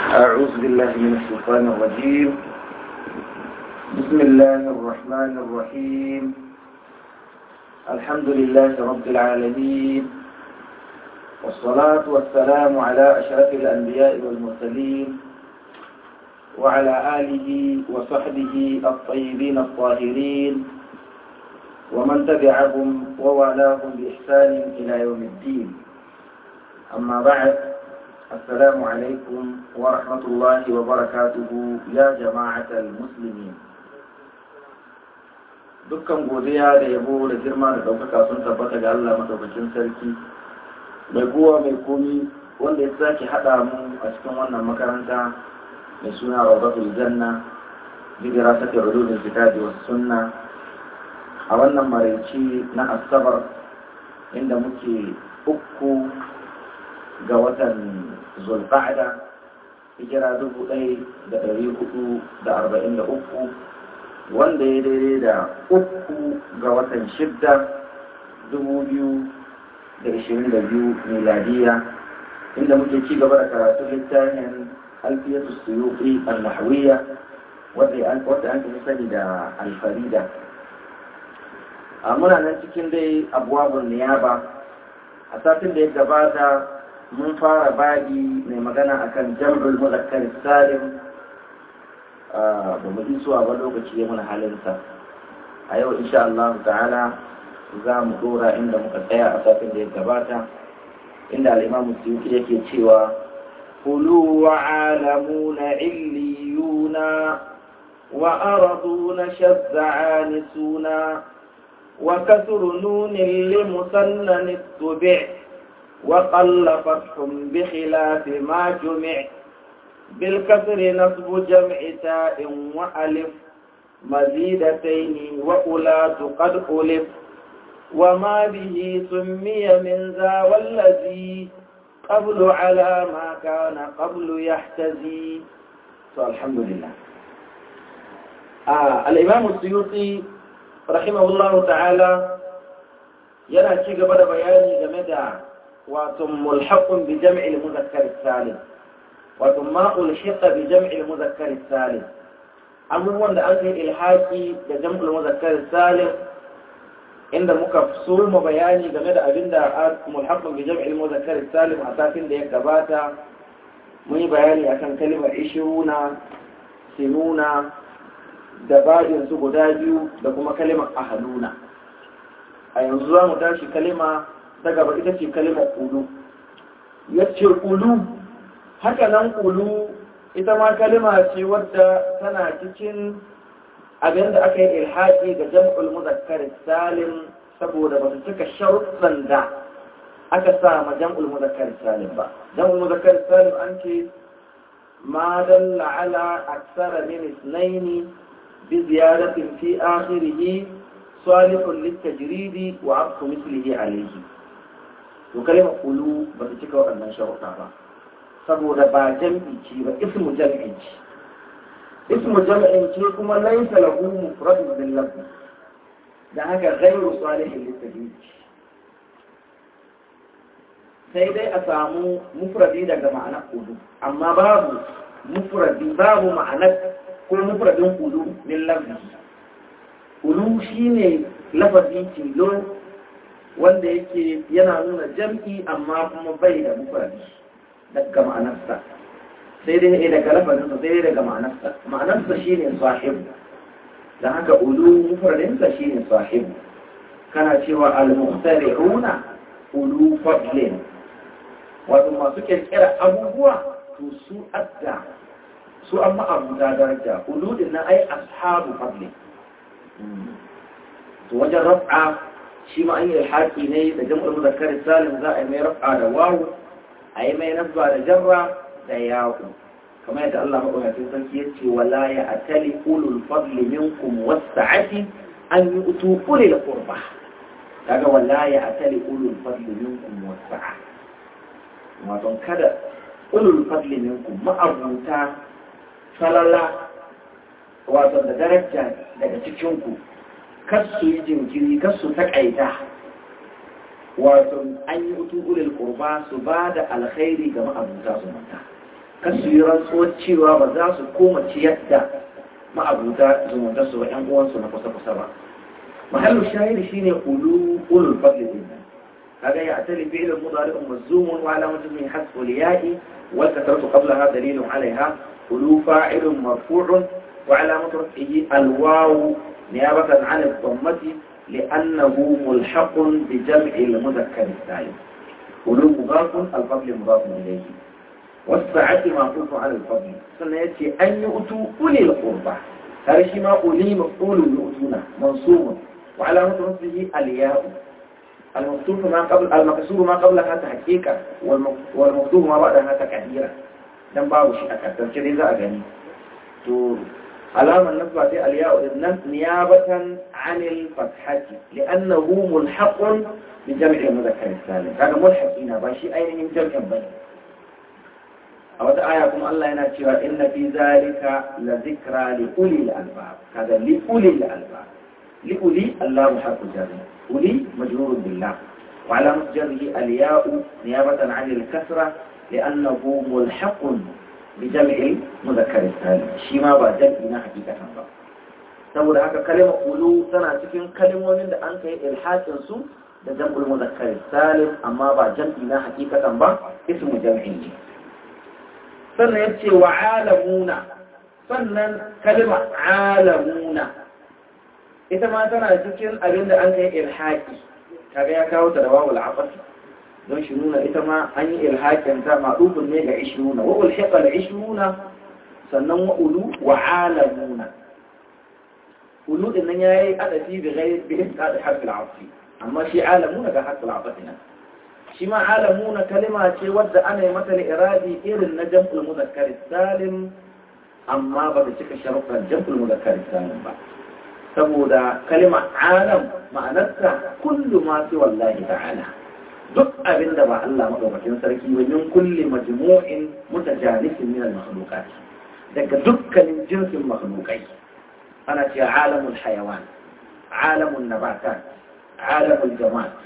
أعوذ بالله من الشيطان الرجيم. بسم الله الرحمن الرحيم. الحمد لله رب العالمين، والصلاة والسلام على أشرف الأنبياء والمرسلين وعلى آله وصحبه الطيبين الطاهرين ومن تبعهم ووالاهم بإحسان إلى يوم الدين. أما بعد، السلام عليكم ورحمة الله وبركاته يا جماعة المسلمين. dukkan godiya da yabo da girma da ɗaukaka sun tabbata ga Allah madaukakin sarki mai kowa mai komi, wanda ya sake haɗa mu a cikin wannan makaranta mai suna Rawdatul Janna bi dirasati ulumil kitabi was sunna a wannan maraici na Asabar, inda muke 3 ga watan Zulqa'da, hijira 1443, wanda ya daidai da 3 ga watan 6 2022 miladiya, inda muke ci gaba da karatu littafin Alfiyatu Suyuti al-Nahwiyya wadda an fi sani da Al-Farida. Muna nan cikin dai abwabun niyaba. A satin da ya gabata mun fara babi mai magana akan jam'ul muzakkar salim. Ba mu isuwa ba, lokaci ya muna halinsa. A yau insha Allah ta'ala za mu dora inda muka tsaya a satin da ya gabata, inda al-Imam Suyuti yake cewa qulu wa alamuna illiyuna wa araduna shazza'ani suna wa kasru nunin limusannan tubi' wa qalla fathun bi khilafi ma jumi' بالكسر نصب جمع تاء وألف مزيدتين وأولات قد ألف وما به سمي من ذا والذي قبل على ما كان قبل يحتزي. الحمد لله. الإمام السيوطي رحمه الله تعالى yana ci gaba da bayani game da wato mulhaqun bi jam'il muzakkar salim, wato ma ulhiqa bi jam'il muzakkar salim, abubuwan da aka yi ilhaqi da jam'ul muzakkar salim, inda muka so mu bayani game da abinda mulhaqun bi jam'il muzakkar salim a satin da ya gabata. Mun yi bayani akan kalimar ishiruna, sinuna da bajin su guda biyu, da kuma kalimar ahaluna. A yanzu za mu tashi kalima ta gaba, ita ce kalimar ƙulu. Yace ƙulu, haka nan ƙulu ita ma kalima ce wadda tana cikin abin da aka yi ilhaƙi ga jam'ul muzakkar salim, saboda ba su cika sharuɗan da aka sa ma jam'ul muzakkar salim ba. Jam'ul muzakkar salim an ce ma dalla ala aksara min isnaini bi ziyadatin fi akhirih salihun litajridi wa abku mislihi alayhi. To kalimar ƙulu ba su cika waɗannan sharuɗa ba, saboda ba jam'i ce ba, ismu jam'in ce. Ismu jam'in ce kuma laysa lahu mufradun bil lafz, dan haka ghayru salihin litajrid. Sai dai a samu mufradi daga ma'anar qulu, amma babu mufradi, babu ma'anar ko mufradin qulu bil lafz. Qulu shine lafazin tilo wanda yake yana nuna jam'i amma kuma bai da mufradi daga ma'anarsa, sai dai daga lafazinsa, sai dai daga ma'anarsa. Ma'anarsa shi ne sahibu, da haka ulu mufradinsa shi ne sahibu. Kana cewa al-muhtari'una ulu fadlin, wato masu kirkira abubuwa, to su adda, su an ma'abuta daraja. Ulu din nan ai ashabu fadlin. To wajen raf'a shi ma an yi alhaki ne da jam'ul muzakkar salim, za a yi mai raf'a da wawu, a yi mai nasba da jarra da yaku, kamar yadda Allah maɗaukakin sarki ya ce wala ya atali ulul fadli minkum wasa'ati an yu'tu ulil qurba. Kaga wala ya atali ulul fadli minkum wasa'a, wato kada ulul fadli minkum, ma'abuta salala wato da daraja daga cikin ku, kar su yi jinkiri, kar su taƙaita, wato an yi utu ulil qurba, su ba da alkhairi ga ma'abuta su mata. kasu yi rantsuwar cewa ba za su koma ciyar da ma'abuta zumuntarsu ba 'yan uwansu na kusa-kusa ba. Mahallu shahidi shine ulul fadli din nan. kaga ya atali fi'l mudari' mazmum wa alamatu min hasb al-ya'i wal kasratu qablaha dalilun 'alayha ulu fa'ilun marfu'un wa alamatu raf'ihi al-waw niyabatan 'an ad-dammati li'annahu mulhaqun bi jam'i al-mudhakkar as-salim. ulu mudafun al-fadl mudafun ilayhi والساعة معطوف على الفضل سنة يأتي أن يؤتوا أولي القربى هذا شيء ما أولي مفعول يؤتون منصوب وعلامة نصبه الياء المكسور ما قبلها تحقيقا والمكتوب ما بعدها تكثيرا dan babu shi a kasance dai za a gani to alamar nasba sai aliya'u nan niyabatan anil fathati li'annahu mulhaqun bi jam'i mudhakkar salim kaga mulhaqina ba shi ainihin jam'in bane a wata aya kuma Allah yana cewa inna fi zalika la zikra li ulil albab kaga li ulil albab li uli Allah harfu jar uli majrur billah wa alamat jarhi al-ya'u niyabatan 'an al-kasra li'annahu mulhaqun bi jam'i mudhakkar salim shi ma ba jam'i na hakikatan ba saboda haka kalmar ulu tana cikin kalmomin da an kai ilhaqin su da jam'ul mudhakkar salim amma ba jam'i na hakikatan ba ismu jam'in ne sannan ya ce wa alamuna sannan kalma alamuna ita ma tana cikin abin da an kai ilhaki kaga ya kawo ta da wawul afasi don shi nuna ita ma an yi ilhakin ta ma'rufun ne ga ishruna wa ulhiqa al ishruna sannan wa ulu wa alamuna ulu din nan yayi adafi bi ghayr bi isqat harf al afi amma shi alamuna ga harf al afasi shi ma alamuna kalima ce wadda ana yi mata iradi irin na jam'ul muzakkar salim amma ba ta cika sharuɗan jam'ul muzakkar salim ba saboda kalima alam ma'anarta kullu ma fi wallahi ta'ala duk abin da ba Allah madaukakin sarki ba min kulli majmu'in mutajalisin min al-makhluqat daga dukkanin jinsin makhluqai ana ce alamul hayawan alamul nabatat alamul jamaat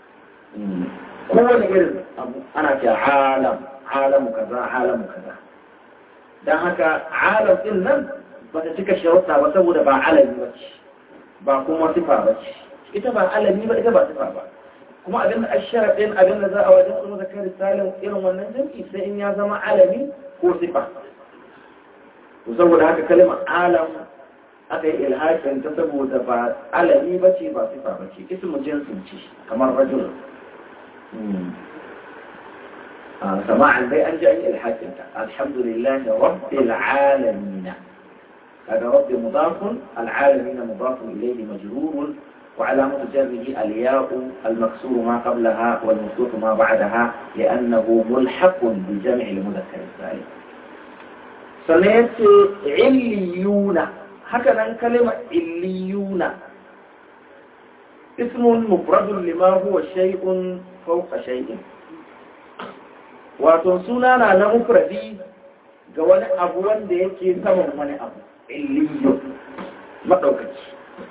kowane irin abu ana ce alamu kaza don haka alam din nan ba ta cika sharuɗa ba saboda ba alami ba ce ba kuma sifa ba ce ita ba alami ba ita ba sifa ba kuma abin da asharaɗin abin da za a wajen kuma zakar salim irin wannan jam'i sai in ya zama alami ko sifa to saboda haka kalimar alam aka yi ilhakin ta saboda ba alami ba ce ba sifa ba ce ismu jinsin ce kamar rajul سماعا بي أنجأ الحاكم الحمد لله رب العالمين هذا رب مضاف العالمين مضاف إليه مجرور وعلامة جره الياء المكسور ما قبلها والمفتوح ما بعدها لأنه ملحق بجمع المذكر السالم سنيت عليون هكذا كلمة عليون اسم مفرد لما هو شيء فوق شيء wato suna na mufradi ga wani abu wanda yake saman wani abu illiyo madaukaki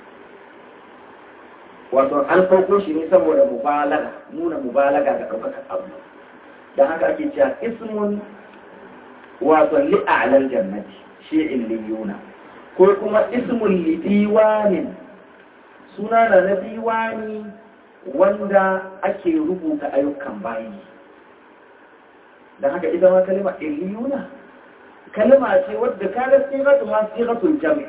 wato an farko shi ne saboda mubalaga nuna mubalaga ga daukaka abu dan haka ake cewa ismun wato li'alal jannati shi illiyuna ko kuma ismun li diwanin suna na diwani wanda ake rubuta ayyukan bayi dan haka ita ma kalma illiyuna kalma ce wadda kada sigatu ma sigatul jam'i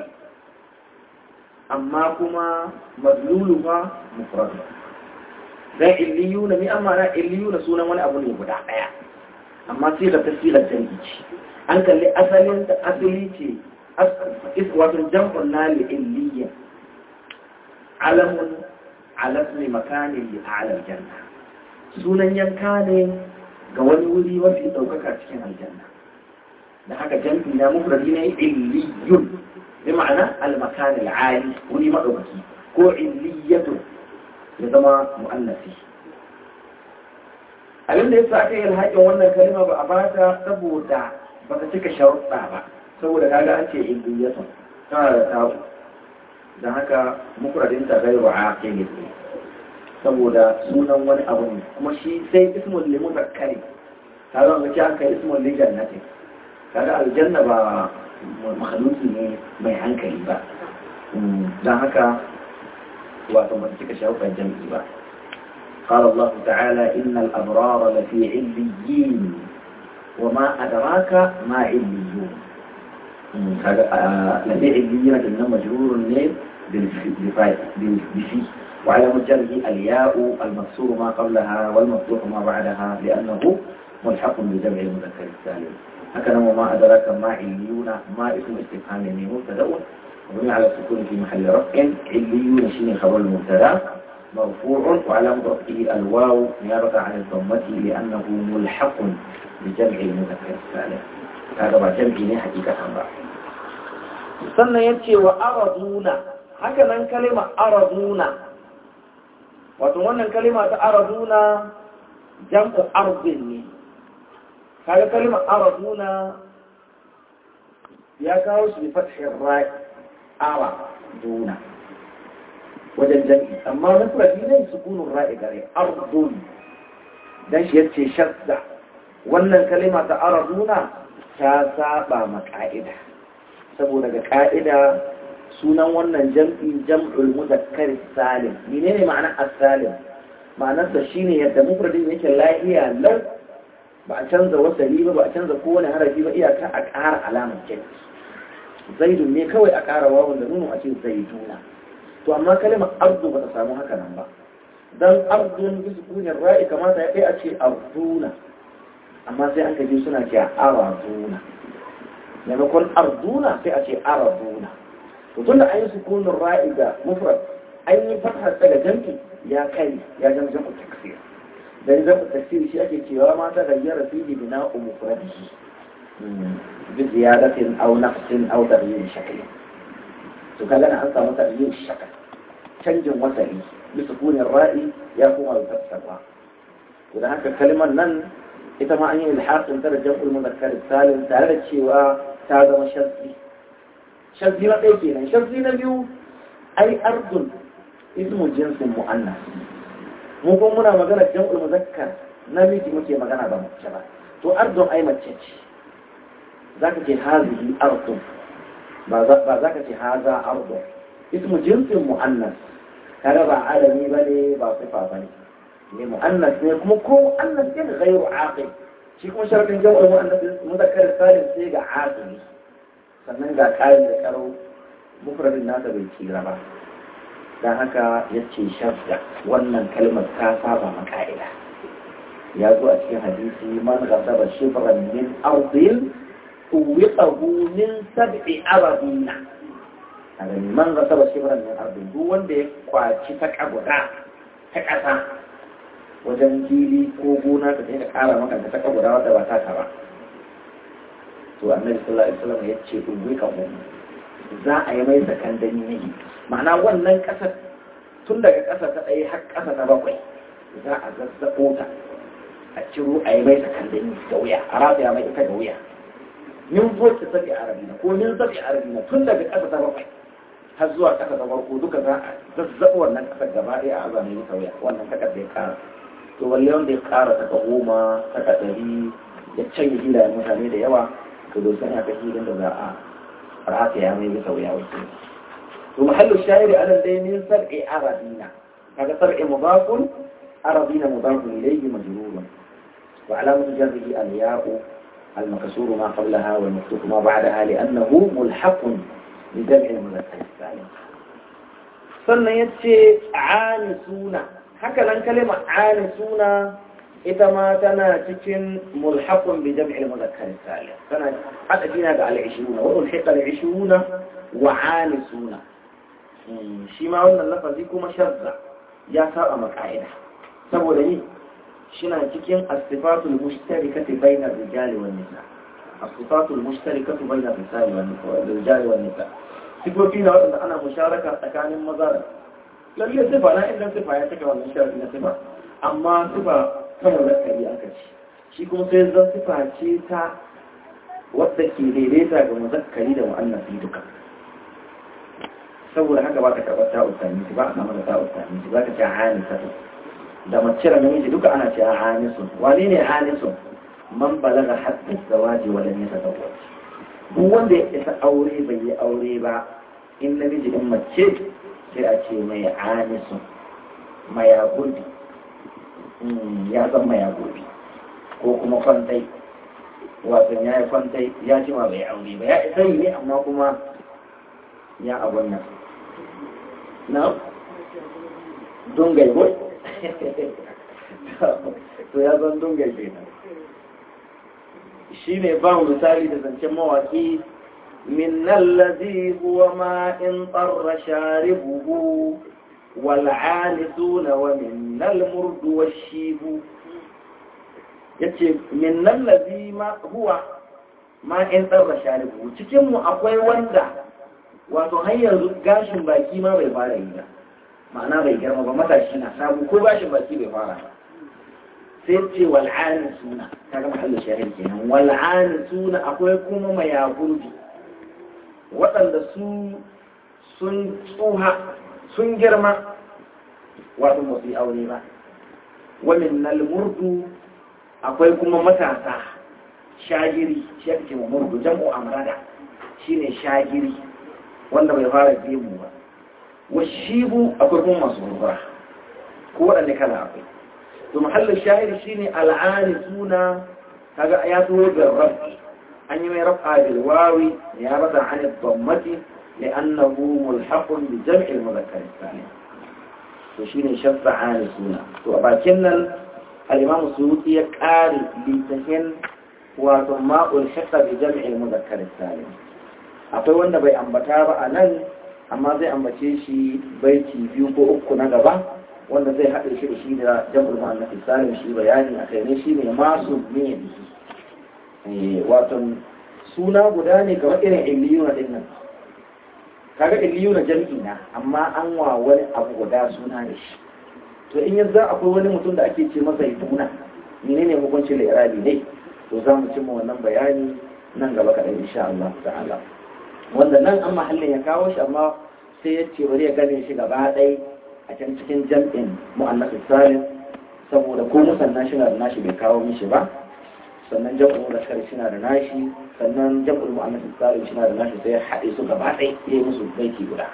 amma kuma madluluha mufrad dan illiyuna mi amma na illiyuna sunan wani abu ne guda daya amma sigar jam'i ce an kalli asalin ta asali ce wato jam'un na li illiyya alamun ala ismi makanin li a'la aljanna sunan yanka ne ga wani wuri mafi daukaka cikin aljanna da haka jam'i na mufradi ne illiyun bi ma'ana al-makan al-ali wuri madaukaki ko illiyatu ya zama mu'annafi abin da yasa aka yi alhakin wannan kalma ba a bata saboda ba ta cika sharuɗa ba saboda kaga an ce illiyatu tana da tabu dan haka mufradin ta gairu aqili saboda sunan wani abu ne kuma shi sai ismul li muzakkari kaga ga an kai ismul li jannati kaga aljanna ba makhluki ne mai hankali ba dan haka wato ba cika shauƙan jam'i ba قال الله تعالى إن الأبرار لفي عليين وما أدراك ما عليون لفي عليين إنما مجرور بفي وعلى مجره الياء المكسور ما قبلها والمفتوح ما بعدها لأنه ملحق بجمع المذكر السالم هكذا وما أدراك ما عليون ما اسم استفهام مبتدأ وبني على السكون في محل رفع عليون شين خبر المبتدأ مرفوع وعلامة رفعه الواو نيابة عن الضمة لأنه ملحق بجمع المذكر السالم هذا بعد جمع حقيقة بقى sannan ya ce wa araduna haka nan kalima araduna wato wannan kalima ta araduna jam'u ardin ne kaga kalima araduna ya kawo shi bi fathir ra'i araduna wajen jam'i amma mufradi ne sukunun ra'i gare ardun dan shi yace shadda wannan kalima ta araduna ta saba ma ka'ida saboda ga ka'ida sunan wannan jam'i jam'ul muzakkar salim menene ma'anar as-salim ma'anar da shine yadda mufradin yake lahiya lau ba a canza wasali ba a canza kowane harafi ba iyaka a ƙara alamar jam'i zaidun ne kawai a ƙara wawun da nunu a ce zaiduna to amma kalimar ardu ba ta samu haka nan ba dan ardun bi sukunin ra'i kamata ya kai a ce arduna amma sai an kaje suna cewa araduna maimakon arduna sai a ce araduna to tunda an yi sukunin ra'i da mufrad an yi fatha daga jam'i ya kai ya zama jam'u taksir dan jam'u taksir shi ake cewa ma ta gayyara fihi bina'u mufradihi bi ziyadatin aw naqsin aw taghyir shakl to kaga an samu taghyir shakl canjin wasali bi sukunin ra'i ya kuma da tafsirwa to da haka kalmar nan ita ma an yi ilhaqin ta da jam'ul muzakkar salim tare da cewa ta zama shazzi na ɗaya kenan shazzi na biyu ai ardun ismu jinsin mu'annas mu kuma muna magana jam'ul muzakkar namiji muke magana ba mace ba to ardun ai mace ce zaka ce hazihi ardun ba za ka ce haza ardun ismu jinsin mu'annas kaga ba alami bane ba sifa bane ne mu'annas ne kuma ko mu'annas ne ghairu aqil shi kuma sharadin jam'ul mu'annas muzakkar salim sai ga aqili sannan ga kayan da karo mufradin nasa bai kira ba dan haka yace shafda wannan kalmar ta saba ma ka'ida ya zo a cikin hadisi man ghasaba shibran min ardin uwiqahu min sab'i aradina kaga man ghasaba shibran min ardin duk wanda ya kwaci ta kabuda ta kasa wajen fili ko gona ka sai ka kara maka ta kabuda wanda ba ta ba to annabi sallallahu alaihi wasallam ya ce uwiqahu za a yi mai sakandani ne ma'ana wannan kasar tun daga kasa ta ɗaya har kasa ta bakwai za a zazzabo ta a ciro a yi mai sakandani da wuya a rataya mai ita da wuya min voce sabi arabina ko min sabi arabina tun daga kasa ta bakwai har zuwa kasa ta farko duka za a zazzabo wannan kasar gaba ɗaya a azami ita wuya wannan takar da ya kara to balle wanda ya kara ta goma ta ɗari ya canye hilayen mutane da yawa to dosan ya kai hilin da za a rataya mai bisa wuya wace to mahallu shahiri anan dai min sar'i arabina kaga sar'i mudafun arabina mudafun ilayhi majrurun wa alamatu jarrihi al-ya'u al-maksur ma qablaha wal maftuf ma ba'daha li'annahu mulhaqun bi jam'i al-mudhakkar as-salim sannan yace anisuna haka nan kalimar anisuna ita ma tana cikin mulhaqun bi jam'i al-mudhakkar as-salim tana hada dina ga al-20 wa ulhiqa al-20 wa anisuna shi ma wannan lafazi kuma shadda ya saba ma ka'ida saboda ni shina cikin as-sifatul mushtarikati bayna ar-rijali wan nisa as-sifatul mushtarikati bayna ar-rijali wan nisa sifofi na wanda ana musharaka tsakanin maza da lalle sifa na inda sifa ya take wannan sharadi na sifa amma sifa kan zakari aka ce shi kuma sai zan sifa ce ta wadda ke daidaita ga muzakkari da mu'annasi duka saboda haka ba ka karɓar ta'ustani ba a namar ta'ustani ba ka ce hanisa da mace da namiji duka ana ce hanisun wane ne hanisun man balaga hatta zawaji wa lam yatazawwaj duk wanda ya isa aure bai yi aure ba in namiji in mace sai a ce mai anisu maya gurbi ya zan maya gurbi ko kuma kwantai wato ya yi kwantai ya ce ma bai aure ba ya isa yi ne amma kuma ya abun nan na dungai ko to ya zan dungai kenan shi ne ba misali da zancen mawaki min allazi huwa ma in qarra sharibuhu wal anisuna wa min al murdu washibu yace min allazi ma huwa ma in qarra sharibuhu cikin mu akwai wanda wato har yanzu gashin baki ma bai fara yi ba ma'ana bai girma ba matashi na sabu ko gashin baki bai fara ba sai ce wal'ani suna ta gama halin shahid kenan wal'ani suna akwai kuma mayagurbi waɗanda sun tsuha sun girma wato masu yi aure ba wamin nalmurdu akwai kuma matasa shagiri shi ake ce murdu jam'u amrada shine shagiri wanda bai fara gemu ba washibu akwai kuma masu gurgura ko waɗanda kala akwai to mahallin shahiri shine al'anisuna kaga ya zo da rafi an yi mai rafa bil wawi ya bada an dhammati li'annahu mulhaqun bi jam'i al-mudhakkar salim to shine shaffa anisuna to a bakin nan al-imam suyuti ya qari litahin wa ma'ul shaqa bi jam'i al-mudhakkar salim akwai wanda bai ambata ba anan amma zai ambace shi baiti biyu ko uku na gaba wanda zai haɗe shi da shi da jam'ul mu'annas salim shi bayani a kai ne shine masu ne wato suna guda ne kamar irin illiyuna din nan kaga illiyuna jam'i na amma an wa wani abu guda suna da shi to in yanzu akwai wani mutum da ake ce masa yituna menene hukuncin al-irabi ne to za mu cimma wannan bayani nan gaba kaɗan insha Allah ta'ala wanda nan an mahallin ya kawo shi amma sai ya ce bari ya gane shi gaba ɗaya a can cikin jam'in mu'annas salim saboda ko musanna shi na da nashi bai kawo mishi ba sannan jam'ul muzakkar shi na da nashi sannan jam'ul mu'annas salim shi na da nashi sai ya haɗe su gaba ɗaya ya yi musu baiti guda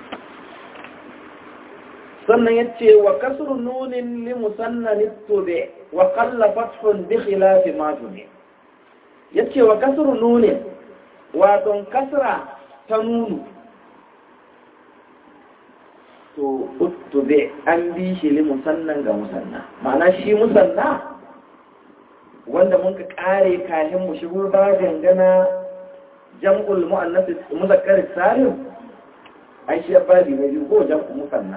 sannan ya ce wa kasru nunin li musanna littobe wa qalla fathun bi khilafi ma juni ya ce wa kasru nunin wato kasra ta nunu to uttube an bi shi li musannan ga musanna ma'ana shi musanna wanda mun ka kare kafin mu shigo ba dangana jam'ul muannas muzakkar salim ai shi babi ne ko jam'ul musanna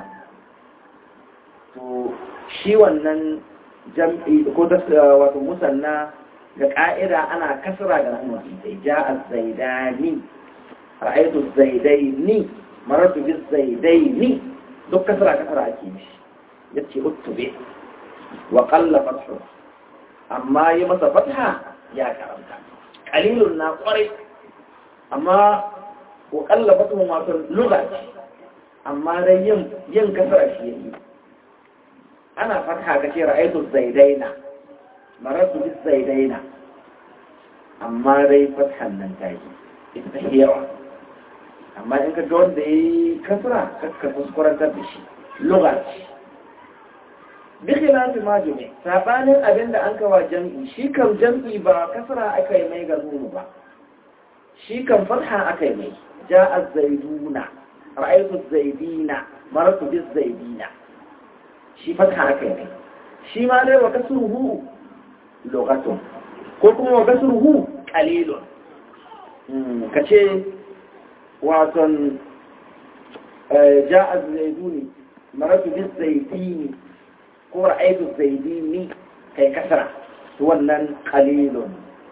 to shi wannan jam'i ko da wato musanna ga ka'ida ana kasra ga nan sai ja'a zaidani ra'aytu zaidaini marartu bis zaidaini duk kasara ake mishi ya ce uttube wa ƙalla fathu amma yi masa fatha ya karanta ƙalilun na ƙwarai amma wa ƙalla fathu wato lura ce amma dai yin kasara shi yi ana fatha ka ce ra'aitu zaidaina marartu bis zaidaina amma dai fathan nan ta yi ita ta yawa amma in ka ga wanda ya yi kasra kakka kuskurantar da shi lugaci biki na fi majumi saɓanin abin da an kawa jam'i shi kan jam'i ba kasra aka yi mai ga nunu ba shi kan fatha aka yi mai ja'a zaiduna ra'aytu zaidina maratu bis zaidina shi fatha aka yi mai shi ma dai wa kasruhu lugatun ko kuma wa kasruhu qalilun kace waton ja'a zaiduni maratu bis zaidini ko ra'aytu zaidini kai kasra to wannan qalilun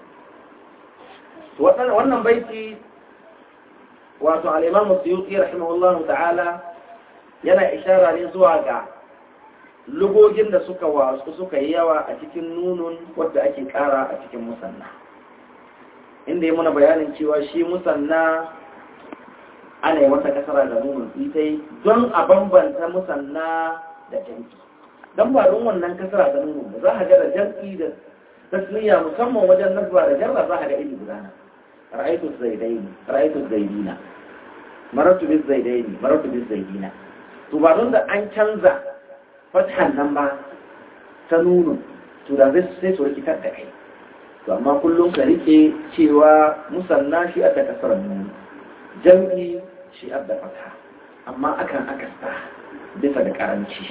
wannan baiti wato al-imam as-suyuti rahimahullahu ta'ala yana ishara ne zuwa ga lugogin da suka yi yawa a cikin nunun wadda ake kara a cikin musanna inda yi muna bayanin cewa shi musanna ana yi masa kasara da nunun ita don a bambanta musanna da jam'i don ba don wannan kasara da nunun ba za a ga da jam'i da tasniya musamman wajen nasba da jarra za ka ga iri gudana ra'aytu zaidaini ra'aytu zaidina marartu biz zaidaini marartu biz zaidina to ba don da an canza fathan nan ba ta nunu to da sai su rikitar da kai to amma kullum ka rike cewa musanna shi adda kasarar nunu jam'i shi adda fatha amma akan akasta bisa da karanci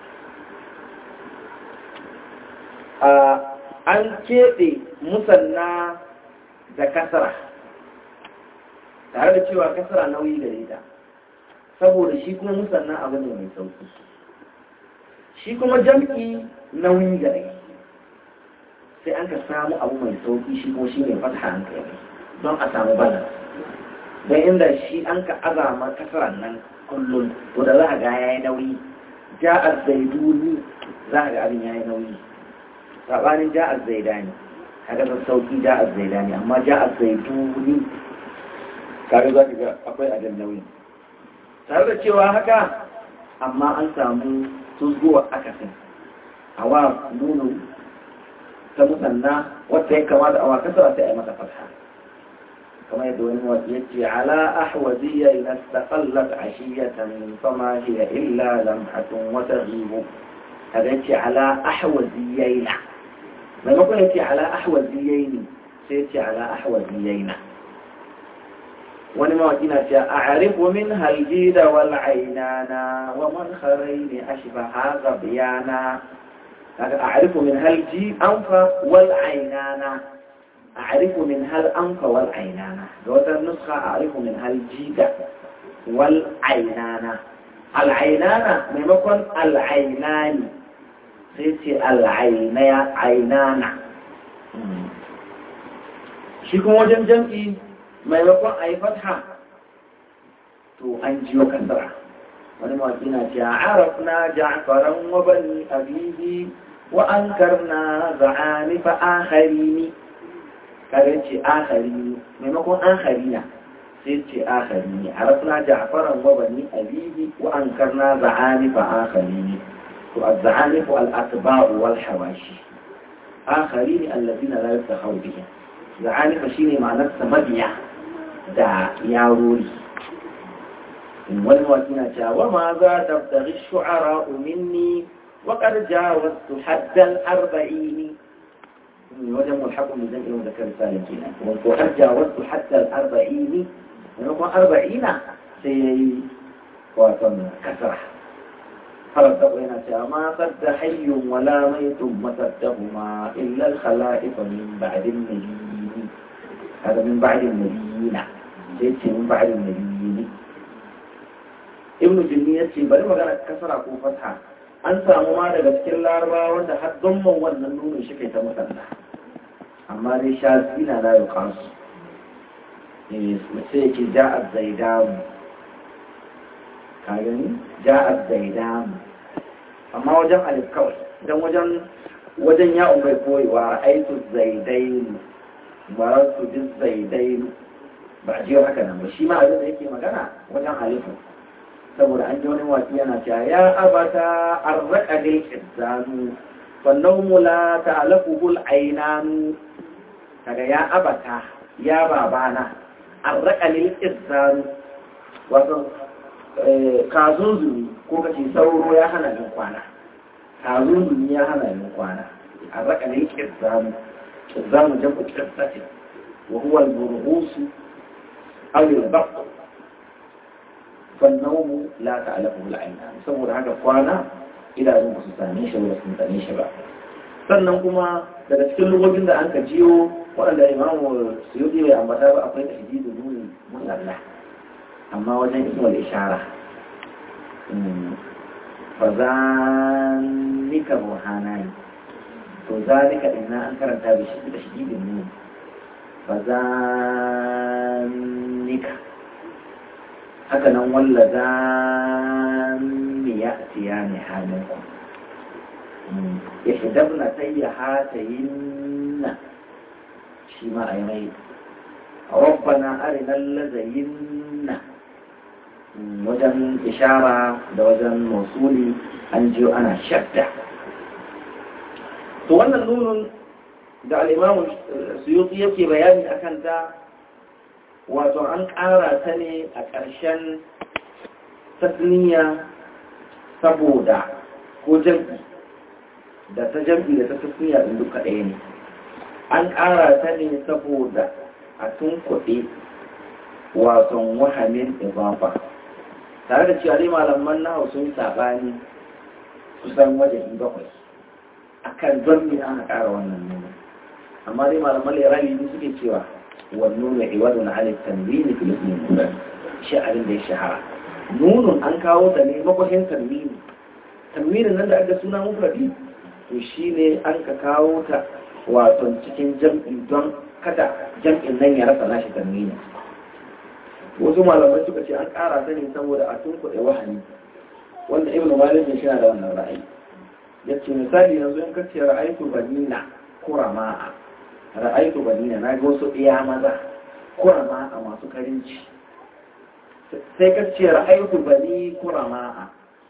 an keɓe musanna da kasara tare da cewa kasara nauyi gare ta saboda shi kuma musanna abu ne mai sauki shi kuma jam'i nauyi gare sai an ka samu abu mai sauki shi kuma shi ne fatha an kai don a samu balance don inda shi an ka azama kasaran nan kullum to da za a ga yayi nauyi ja'ar zaiduni za a ga abin yayi nauyi sabanin ja'ar zaidani kaga da sauki ja'ar zaidani amma ja'ar zaiduni kaga za ka ga akwai adal nauyi tare da cewa haka amma an samu tuzguwa akasin a wa nunu ta musanna wacce ya kamata a wa kasara sai a yi mata fatha كما يدون يجي على أحوذية إذا استقلت عشية فما هي إلا لمحة وتغيب هذا يجي على أحوذيين ما يقول يجي على أحوذيين سيجي على أحوذيين ولما وجدنا أعرف منها الجيد والعينانا ومنخرين أشبه غبيانا أعرف منها الجيد أنف والعينانا أعرف منها الأنف والعينانة جوة النسخة أعرف منها الجيدة والعينانة العينانة ممكن العينان سيتي عينانة شكو وجن جمعي ممكن أي فتحة تو أنجيو كسرة ونمواتنا عرفنا جعفرا وبني أبيه وأنكرنا زعانف آخرين kaga ce akhari maimakon akhari na sai ce akhari ne arafna ja'faran wa bani abihi wa ankarna za'anif akhari ne to az-za'anif al-atba' wal hawashi akhari ne alladina la yaftahu bihi za'anif shine ma'anar samadiya da yarori wani wakina cewa ma za tabtaghi shu'ara minni wa qad jawaztu hadd al-40 وجه ملحق من جمع مذكر سالم كنا وأرجع حتى 40 ونقول 40 سي وطن كسرة فرد هنا ما صد حي ولا ميت مسدهما إلا الخلائق من بعد النبيين هذا من بعد النبيين سيتي من بعد النبيين ابن جنية بل ما قالت كسرة أو فتحة an samu ma daga cikin larabawa wanda har domman wannan nunin shi kai ta musalla amma dai shafi na layu kansu sai yake ja'ar zaidamu ka gani ja'ar zaidamu amma wajen alif kawai don wajen ya'un bai koyewa aitu zaidainu marartu bis zaidainu ba a jiyo haka nan ba shi ma abin da yake magana wajen alifu saboda an ji wani waki yana cewa ya abata arzaka dil izzanu fannawmu la ta'lafuhu al-aynanu kaga ya abata ya babana arzaka dil izzanu wato kazunzumi ko kace sauro ya hana min kwana kazunzumi ya hana min kwana arzaka dil izzanu jabu qissati wa huwa al-burghus aw al-baqt فالنوم لا تعلفه العينان saboda haka kwana idanun ba su same shi ba sun same shi ba sannan kuma daga cikin lugogin da an ka jiyo waɗanda imamu suyuti bai ambata ba akwai tahdidu nuni musalla amma wajen ismul ishara fa zalika ruhanani to zalika inna an karanta bi shi da shididin nuni fa zalika haka nan walla za mu ya tiya ne halinku ya shidabna sai ya hatayin na shi ma a yi mai rabbana arinan lazayin na wajen ishara da wajen mausuli an jiyo ana shadda to wannan nunin da al'imamu suyuti yake bayani akan ta wato an ƙara ta ne a ƙarshen tasniya saboda ko jam'i da ta jam'i da ta tasniya ɗin duka ɗaya ne an ƙara ta ne saboda a tunkuɗe wato wahamin ibafa tare da cewa dai malaman na sun saɓani kusan wajen 7 akan zambi ana ƙara wannan nuna amma dai malaman lirabi suke cewa والنون عوض عن التنوين في الاسم المفرد شعر da ya shahara nunun an kawo ta ne makwahin tanwinin nan da aka suna mufradi to shine an ka kawo ta wato cikin jam'i don kada jam'in nan ya rasa nashi tanwini wasu malamai suka ce an ƙara ta ne saboda a tunkuɗe wahani wanda ibn malik shi da wannan ra'ayi yace misali yanzu in kace ra'aytu banina kurama'a ra'aitu banina na ga wasu iya maza kurama a masu karinci sai ka ce ra'aitu bani kurama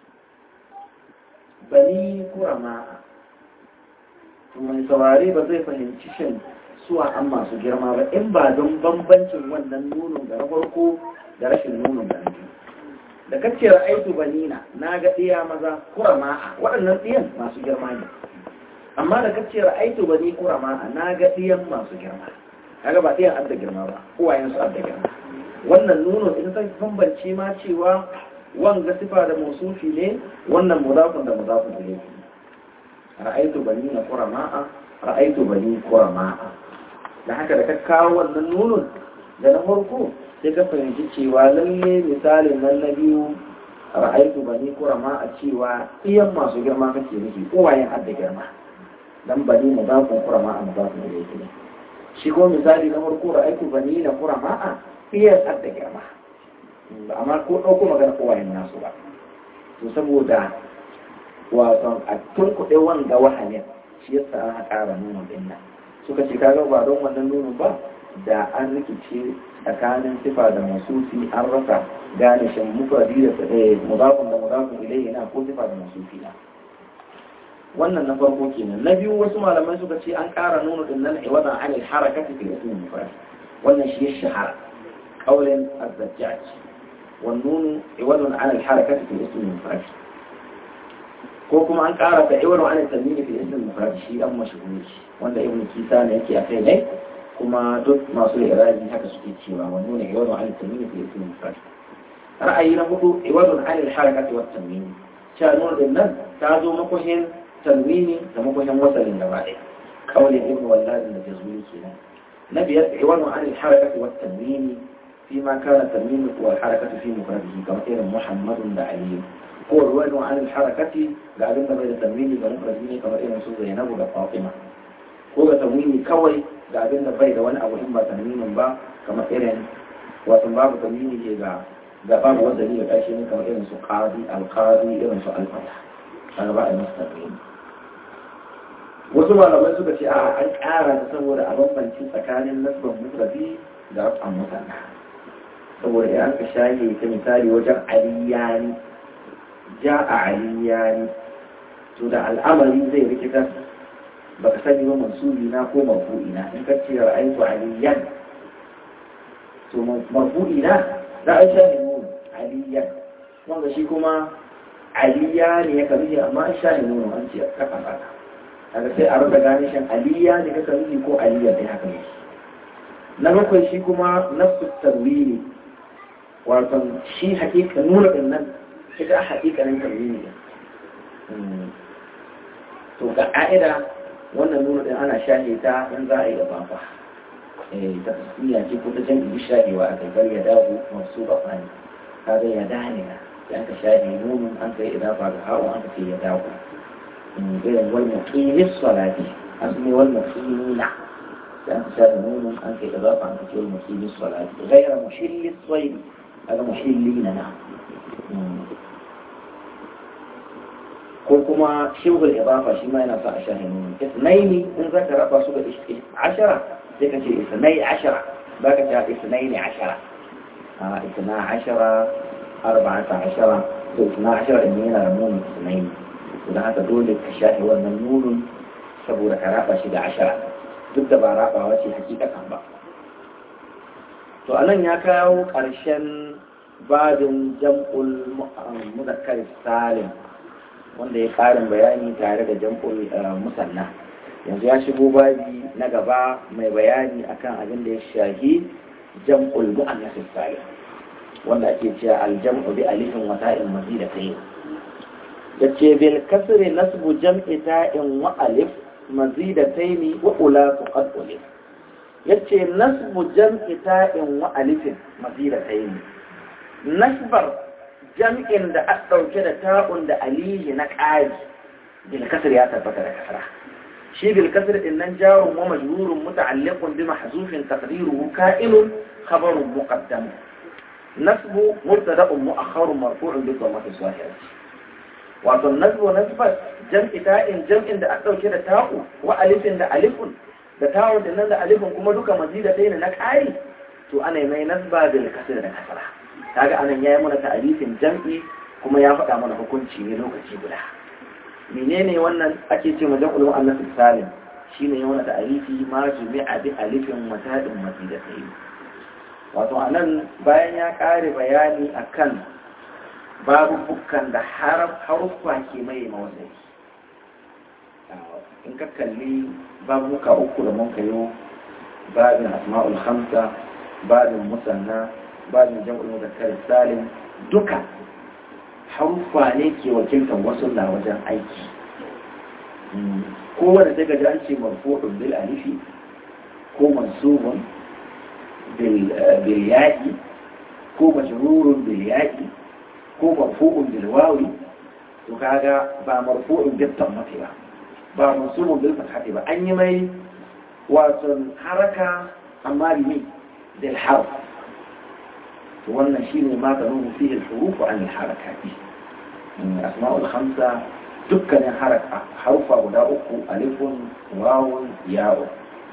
to mai saurari ba zai fahimci shin suwa an masu girma ba in ba don bambancin wannan nunin da na farko da rashin nunin da biyu da ka ce ra'aitu banina na ga iya maza kurama waɗannan ɗiyan masu girma ne amma da kace ra'aitu bani kurama na ga diyan masu girma kaga ba diyan adda girma ba uwayen su adda girma wannan nuno in sai bambance ma cewa wanga sifa da mausufi ne wannan mudafun da mudafun ilayhi ra'aitu bani kurama ra'aitu bani kurama da haka da ka kawo wannan nunun da na farko sai ka fahimci cewa lalle misalin nan na biyu ra'aitu bani kurama a cewa diyan masu girma kake nufi uwayen adda girma dan bani mudafun kurama a mudafun ilayhi ne shi ko misali na farko ra'aytu bani na kurama a iya adda girma amma ko dauko magana ko wayan nasu ba to saboda wato a tunkuɗe wanda wahanin shi yasa an ƙara nuna din nan suka ce kaga ba don wannan nuna ba da an rikice tsakanin sifa da masufi an rasa gane shin mufradi da mudafun da mudafun ilayhi na ko sifa da masufi na wannan na farko kenan na biyu wasu malamai suka ce an ƙara nuna din nan iwadan anil harakati fil ism mufrad wannan shi ya shahara qawlan az-zajjaj wan nun iwadan anil harakati fil ism mufrad ko kuma an ƙara ta iwadan anil tanwini fil ism mufrad shi an mashhuri wanda ibn kisa ne yake akai ne kuma duk masu iraji haka suke cewa wan nun iwadan anil tanwini fil ism mufrad ra'ayi na hudu iwadan anil harakati wat tanwini cha nun din nan ta zo makohin تنويني لمكوهم وصل النوائي قول ابن ولاد الجزوي كنا نبي يدعون عن الحركة والتنوين فيما كان التنوين والحركة في مفرده كمثير محمد لعلي هو روان عن الحركة لعلم بين التنوين ومفرده كمثير مسوز زينب وفاطمة هو تنويني كوي لعلم بين وانا أو إما تنوين با كمثير وتنباب تنوينه باب وزني وكاشين كمثير مسو القاضي إذن سو الفتح أنا بقى المستقيم wasu malamai suka ce a an ƙara da saboda a bambanci tsakanin nasban mufradi da raf'an musanna saboda ya aka shaye ta misali wajen aliyani ja a aliyani to da al'amari zai rikitar baka sani ba mansubi na ko marfu'i na in ka ce ra'aytu aliyan to marfu'i na za a shaye mu aliyan wanda shi kuma aliyani ya kabi amma an shaye mu an ce kafa fata kaga sai a rasa gane shan aliyya ne ka sani ko aliyya dai haka ne na bakwai shi kuma nafsu tarwini wato shi hakika nuna din nan ita a hakikanin tarwini to ga ka'ida wannan nuna din ana shahe ta in za a yi da bafa ta tasmiya ce ko ta jami'i shahewa a kai ya dawo masu ba fani kaga ya dane na sai aka shahe nunun an kai idafa ga hawa an kai ya dawo irin والمقيم الصلاة أصلي والمقيمين لأن سألون أنك إضافة عن كتير المقيم الصلاة غير محل الصيد هذا محلين نعم كما شبه الإضافة شما ينفع شاهدون اثنين إن ذكر أفاسوك 10 ذكر 12 ذكر 12 12 14 12 إنينا رمون اثنين وده هذا دول كشاهي والمنون سبورة كرافة شد 10 duk da ba rabawa ce hakikatan ba. To anan ya kawo ƙarshen babin jam'ul muzakkar salim wanda ya ƙarin bayani tare da jam'ul musanna. Yanzu ya shigo babi na gaba mai bayani akan abin da ya shahi jam'ul mu'annas salim wanda ake cewa aljam'u bi alifin wa ta'in mazidatayn. yace bil kasri nasbu jam'i ta'in wa alif mazidatayn wa ulatu qad ulif. yace nasbu jam'i ta'in wa alifin mazidatayn, nasbar jam'in da aka dauke da ta'un da alihi na ƙari bil kasri ya tabbata da kasra. shi bil kasri din nan jarun wa majrurun muta'alliqun bi mahzufin taqdiruhu ka'ilun khabarun muqaddam. nasbu mubtada'un mu'akhkharun marfu'un bi dhammati zahirati. wato nasbu nasbat jam'i ta'in jam'in da aka dauke da ta'u wa alifin da alifun da ta'un da nan da alifun kuma duka mazidatayn na ƙari to ana mai nasba bil kasri da kasra. kaga anan yayi mana ta'arifin jam'i kuma ya faɗa mana hukunci ne lokaci guda. menene wannan ake ce ma jam'ul mu'annas salim? shine yayi mana ta'arifi ma jumi'a bi alifin wa ta'in mazidatayn. wato anan bayan ya kare bayani akan babu bukkan da haruffa ke mai mawazai. in ka kalli babuka uku da mun kayo, babin asma'ul khamsa, babin musanna, babin jam'ul muzakkar salim, duka haruffa ne ke wakiltar wasu na wajen aiki. kowane daga da an ce marfu'un bil alifi ko mansubun bil ya'i ko majrurun bil ya'i ko marfu'un bil wawi, to kaga ba marfu'un bil tammati ba mansubun bil fathati ba, an yi mai wato haraka amma bi bil harf. to wannan shine ma kanu fihi al-huruf an al-harakati. asma'ul khamsa dukkanin harufa guda uku, alifun wawun ya'u.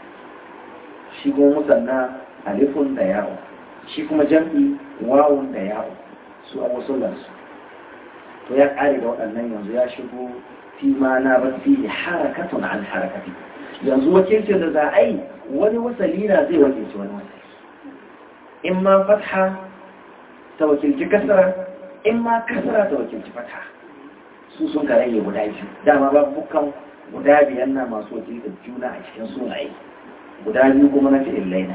shi kuma musanna alifun da ya'u, shi kuma jam'i wawun da ya'u, su a musullansu. to ya ƙare da waɗannan. yanzu ya shigo fi ma na ba fi harakatun an harakati. yanzu wakilcin da za a yi wani wasali na zai wakilci wani wasali, in ma fatha ta wakilci kasra, in ma kasra ta wakilci fatha. su sun karayya guda biyu. dama babukan guda biyan na masu wakiltar juna a cikin sunaye, guda biyu kuma na fi'il laina.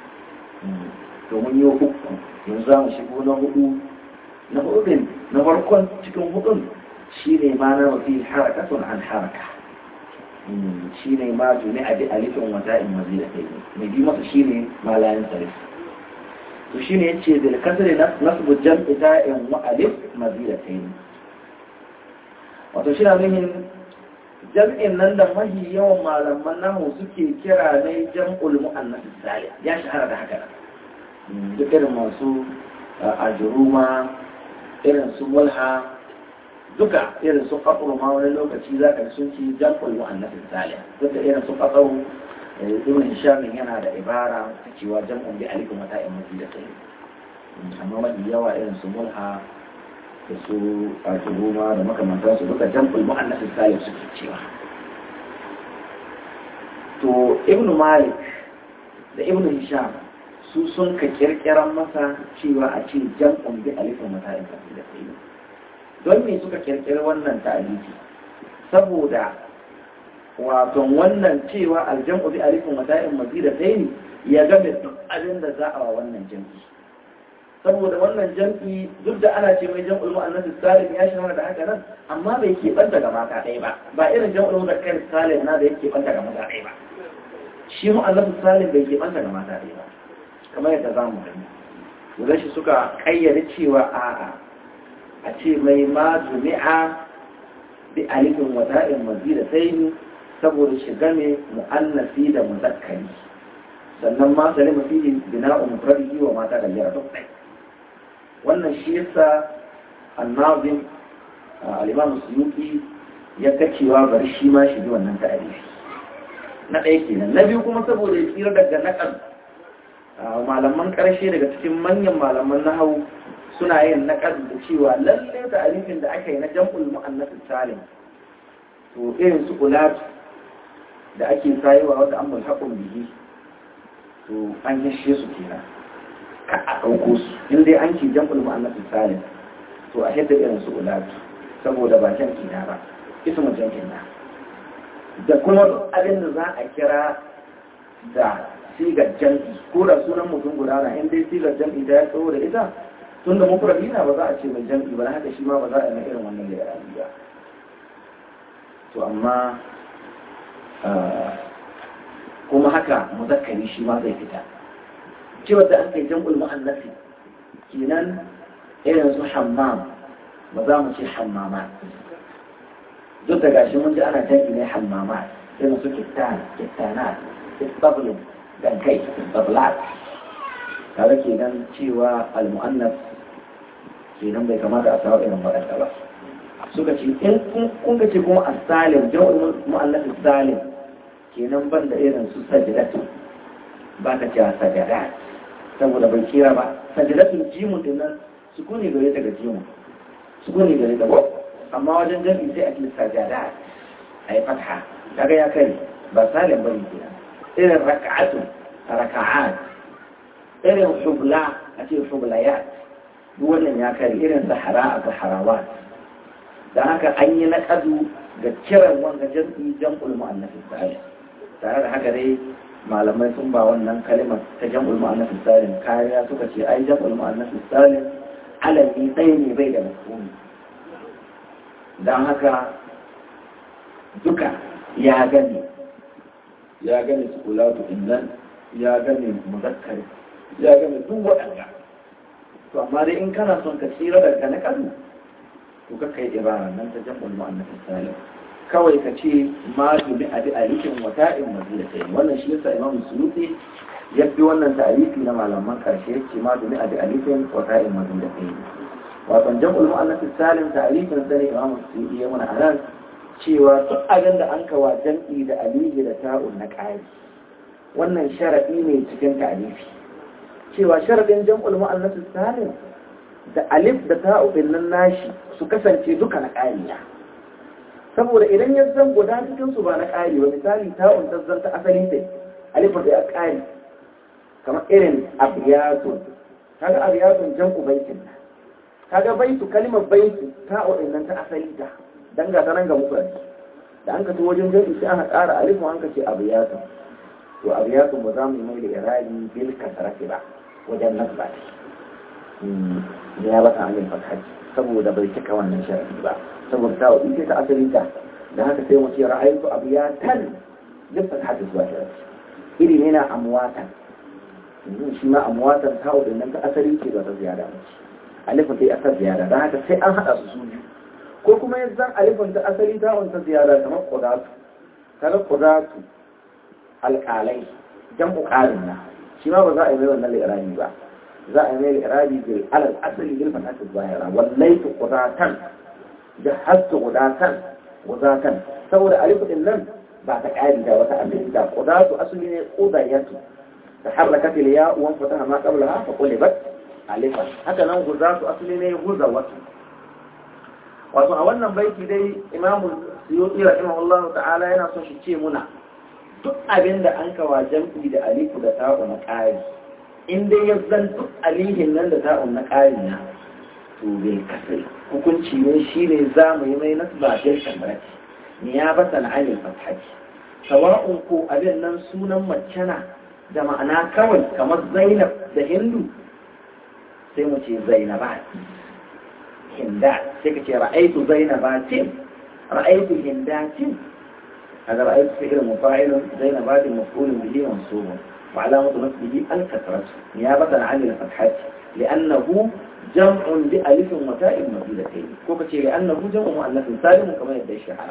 domin yi uku, yanzu za mu shigo na hudu. na hudun na farkon cikin hudun shi ne ma na mafi harakatun an haraka. shi ne ma juni a bi alifin wata in mazida ta yi. mai bi masa shi ne ma layan sarif. to shi ne ya ce da kasar nasbu jam'i ta'in wa alif mazida ta yi. wato shi na nuhin jam'in nan da mahi yawan malaman nahu suke kira ne jam'ul mu'annas salim. ya shahara da haka. duk irin masu ajuruma, irin su mulha, duka irin su kafuru ma wani lokaci za ka sun ci jam'ul mu'annas salim. duka irin su kafuru ibn hisham yana da ibara ta cewa jam'un bi alif wa ta'in mazida ta yi. amma mafi yawa irin su mulha da su ajuruma da makamantansu duka jam'ul mu'annas salim suke cewa. to ibn malik da ibn hisham su sun ka kirkiran masa cewa a ce jam'un bi alifin mata'in da ta yi. don me suka kirkiri wannan ta'alifi? saboda wato wannan cewa aljam'u bi alifin mata'in mazida ta yi ya game duk abin da za a wa wannan jam'i. saboda wannan jam'i duk da ana ce mai jam'ul mu'annas salim ya shahara da haka nan, amma bai keɓanta ga mata ɗaya ba. ba irin jam'ul muzakkar salim na da ya keɓanta ga mata ɗaya ba. shi mu'annas salim bai keɓanta ga mata ɗaya ba, kamar yadda za mu gani. wadda shi suka kayyade cewa a ce mai ma jumi'a bi alifin wata'in mazida sai saboda shi game mu'annasi da muzakkari. sannan ma salima fihi bina'u mufradihi wa mata gayyara dukkan. wannan shi yasa annazim al-imam suyuti ya kacewa bari shi ma shi bi wannan ta'arifi. na ɗaya kenan. na biyu kuma saboda ya tsira daga naƙal. malaman ƙarshe daga cikin manyan malaman nahawu suna yin naƙal da cewa lalle da alifin da aka yi na jam'ul mu'annas salim, to irin su ulatu da ake sayewa wanda an mulhaƙun bihi to an yashe su kenan ka a ɗauko su in dai an ce jam'ul mu'annasu salim to a yadda irin su ulatu saboda ba jan kina ba ismu jan kina da kuma duk abin da za a kira da sigar jam'i ko da sunan mutum guda na in dai sigar jam'i da ya tsawo da ita tun da mufradi na ba za a ce mai jam'i ba haka shi ma ba za a yi irin wannan da ya ba to amma kuma haka muzakkari shi ma zai fita cewa da an kai jam'ul mu'annasi kenan irin su hammam ba za mu ce hammama duk da gashi mun ji ana jam'i ne hammama irin su kittana istablin dan kai istablat tare kenan cewa al-mu'annas kenan bai kamata a samu irin waɗanda ba suka ce in kun ce kuma as-salim jam'ul mu'annas as-salim kenan ban da irin su sajidatu ba ka ce sajadat saboda bai kira ba sajadatun jimun din nan sukuni gare ta ga jimun sukuni gare ta ba amma wajen jami'i sai a ce sajadat ai fatha kaga ya kai ba salim bane kenan irin raka'atu raka'at irin hubla a ce hublayat duk wannan ya kai irin sahara a saharawat da haka an yi naƙadu ga kiran wanga jam'i jam'ul mu'annas salim tare da haka dai malamai sun ba wannan kalimar ta jam'ul mu'annas salim kariya suka ce ai jam'ul mu'annas salim alami ɗaya ne bai da mafhumi dan haka duka ya gane su kula tu innan ya gane muzakkari ya gane duk waɗanda to amma dai in kana son ka tsira daga naƙadu to ka kai ibara nan ta jam'ul mu'annas salim kawai ka ce ma dumi abi alifin wata'in maziyatayn wannan shi yasa imam suyuti ya bi wannan ta'arifi na malaman karshe yace ma dumi abi alifin wata'in maziyatayn wato jam'ul mu'annas salim ta'arifin sa ne imam suyuti ya mana anan cewa duk abin da an kawa jam'i da alifi da ta'un na ƙari wannan sharadi ne cikin ta'arifi cewa sharadin jam'ul mu'annas salim da alif da ta'u din nan nashi su kasance duka na ƙariya saboda idan ya zan guda cikin su ba na ƙari ba misali ta'un ta zanta asali sai alifin da ya ƙari kamar irin abiyatun kaga abiyatun jam'u baitin kaga baitu kalimar baitu ta'u din nan ta asali ta dan ga tanan ga mufrad da an ka to wajen jam'i sai aka ƙara alifin an ka ce abiyatun to abiyatun ba za mu yi mai da iradi bil kasrati ba wajen nasba ya bata amin fathaji saboda bai cika wannan sharadi ba saboda ta wadda ta asali ta da haka sai mu ce ra'aytu abiyatan duk fathati zuwa sharadi iri ne na amwatan shi ma amwatan ta wadda nan ta asali ce ba ta ziyara ba alifin ta asar ziyara da haka sai an hada su biyu ko kuma yanzu alifin ta asali ta wadda ta ziyara kamar qudatu kana qudatu alqalai jam'u qalina shi ma ba za a yi mai wannan li'irabi ba za a mai irabi bil alal asali bil fatati zahira wallaitu qudatan jahaztu qudatan saboda alif din nan ba ta ƙari da wata alif da qudatu asali ne qudayatu taharrakat al ya wa fataha ma qablaha fa qulibat alifan haka nan qudatu asali ne huzawatu wato a wannan baiti dai imamu suyuti rahimahullah ta'ala yana son shi ce muna duk abinda an kawa jam'i da alifu da ta'u na ƙari in dai ya zan duk alihin nan da ta'un na ƙari na to bai kasai hukunci ne shi ne za mu yi mai nasba bil kamrati ni ya bata na alil fathaji sawa'un ko abin nan sunan mace na da ma'ana kawai kamar zainab da hindu sai mu ce zainabat hinda sai ka ce ra'aitu zainabatin ra'aitu hindatin هذا رأيت فعل مفاعل زينبات مفعول به منصوب وعلامة نصبه الكسرة نيابة عن الفتحة لأنه جمع بألف وتاء مزيدتين كوكتي لأنه جمع مؤنث سالم كما يدعي الشهرة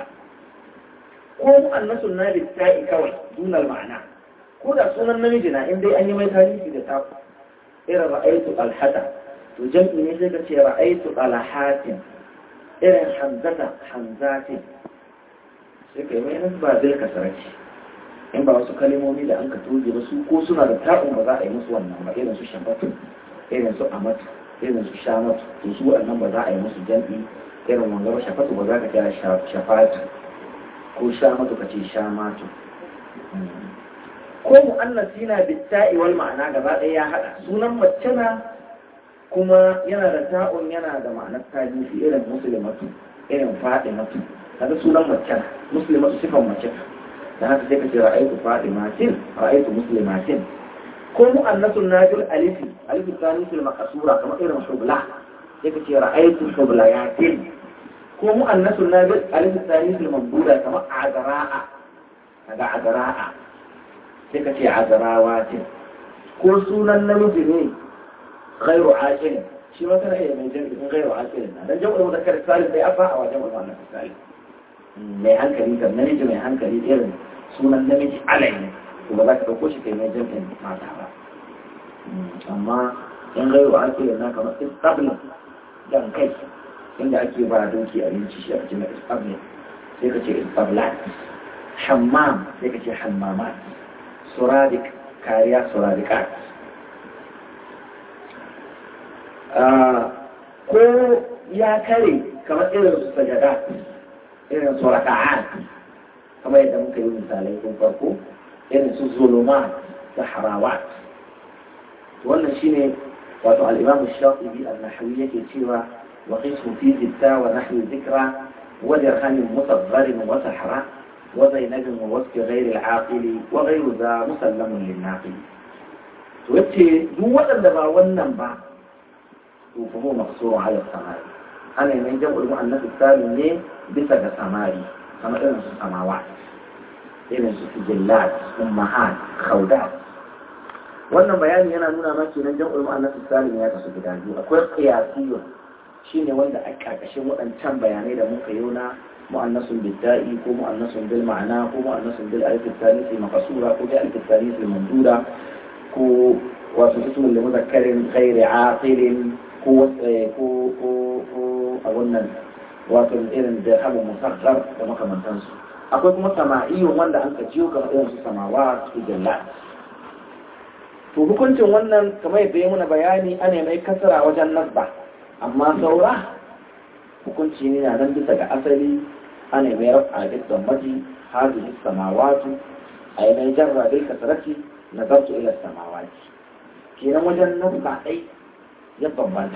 ومؤنث الناب التاء كوي دون المعنى كودا سنة نمجنا إن دي أن يميتاني في دتاء إذا رأيت الحتى وجمع نزيكتي رأيت الحات إذا حمزة حمزات sai kai mai nasba bil kasarati in ba wasu kalmomi da an ka toge ba su ko suna da ta'un ba za a yi musu wannan ba irin su shafatu irin su amatu irin su shamatu to su wannan ba za a yi musu jam'i irin wanga ba shafatu ba za ka kira shafatu ko shamatu ka ce shamatu ko mu'annasi na bitta'i wal ma'ana gaba ɗaya ya haɗa sunan mace na kuma yana da ta'un yana da ma'anar tajisi irin muslimatu irin fadimatu kaga sunan mace na muslimatu sifan mace da haka sai ka ce ra'aytu fadimatin ra'aytu muslimatin ko mu'annasun najul alifi alifi tanisul maqsura kamar irin hubla sai ka ce ra'aytu hublayatin ko mu'annasun najul alifi tanisul mamduda kamar azra'a kaga azra'a sai ka ce azrawatin ko sunan namiji ne ghairu aqil shi ma kana iya mai jami'in ghairu aqil dan jam'ul mudhakkar salim bai afa a wajen wannan salim mai hankali kan namiji mai hankali irin sunan namiji alai ne to ba za ka dauko shi kai mai jami'in mata ba amma in ghairu aqil na kamar istabli dan kai inda ake ba doki abinci shi ake cewa istabli sai ka ce istablat hammam sai ka ce hammamat suradik kariya suradikat ko ya kare kamar irin su sajada irin su raka'at kamar yadda muka yi misalai tun farko irin su zuluma da harawat wannan shine wato al-imam shafi'i an-nahwi yake cewa wa qismu fi zitta wa nahwi dhikra wa dirhamin musaghharin wa sahra wa zainabin wa wasfi ghayr al-aqili wa ghayru za musallamun lin-naqil to yace duk wadanda ba wannan ba فهو مقصور على السماء أنا من جمع المؤنث السالم ليه بسد سماري كما إذن السماوات إذن سجلات أمهات خودات wannan bayani yana nuna maki nan jam'ul mu'annas salim ya kasu gida biyu akwai qiyasiyyu shine wanda a karkashin wadancan bayanai da muka yi na mu'annasun bidda'i ko mu'annasun bil ma'ana ko mu'annasun bil alif al-thanith maqsura ko bil alif al-thanith mamduda ko wato ismul mudhakkarin ghairi aqilin ko a wannan wato irin da hamu musaghar da makamantansu akwai kuma sama'iyyun wanda an kaciyo kamar irin su samawa su jalla to hukuncin wannan kamar yadda ya muna bayani ana mai kasara wajen nasba amma saura hukunci ne na nan bisa ga asali ana mai rafa da dammaji hadhihi samawatu ay mai jarra bil kasrati nazartu ila samawati kenan wajen nasba dai يضبط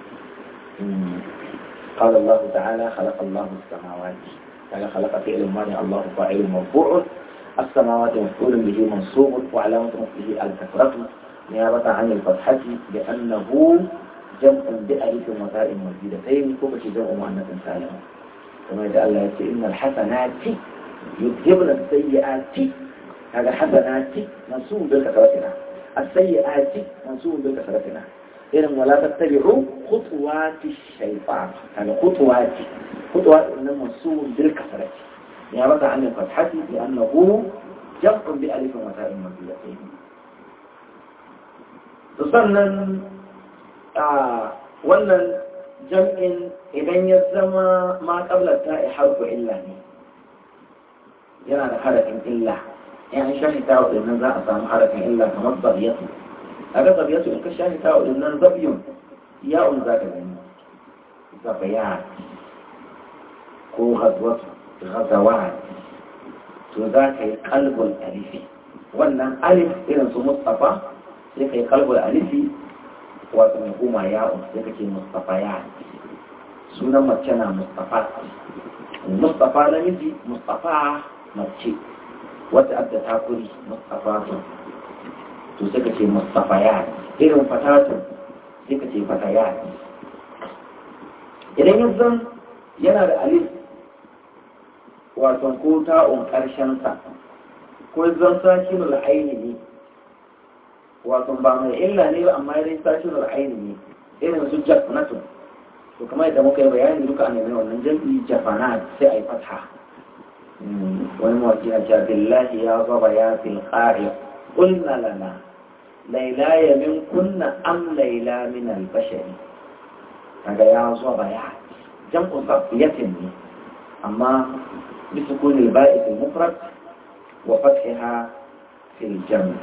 قال الله تعالى خلق الله السماوات قال خلق فعل الماضي الله فاعل مرفوع السماوات مفعول به منصوب وعلامة نصبه الكسرة نيابة عن الفتحة لأنه جمع بألف وتاء مزيدتين كما جمع مؤنث سالم كما يقول الله إن الحسنات يذهبن السيئات هذا حسنات منصوب بالكسرة السيئات منصوب بالكسرة إذن ولا تتبعوا خطوات الشيطان يعني خطوات إنما منصوب بالكسرة نيابة عن الفتحة لأنه جمع بألف وتاء مزيدتين تصنن wannan jam'in idan ya zama ma qabla ta'i harfu illa ne yana da harafin illa in an shahi ta'u din nan za a samu harafin illa kamar zabiyatu kaga zabiyatu in ka shahi ta'u din nan zabiyun ya'un za ka gani zabiyat ko ghazwatu ghazawat to za ka yi qalbul alifi wannan alif irin su mustafa sai ka yi qalbul alifi wato mai goma ya'un sai kake mustafa ya sunan mace na mustafa mustafa namiji mustafa mace wata adda takuri mustafa to sai kace mustafa ya irin fatatu sai kace fata ya idan yanzu yana da alif wato ko ta'un karshen sa ko zan sakinul aini ne wato ba mai illa ne ba amma yayin sakinul aini ne irin su jafanatu to kamar yadda muka yi bayani duka ne wannan jam'i jafanat sai ai fatha wani mawaki na cewa billahi ya zaba ya fil qari qulna lana laila ya min kunna am laila min al bashari kaga ya zaba ya jam'u safiyatin ne amma بسكون الباء في المفرد وفتحها في الجمع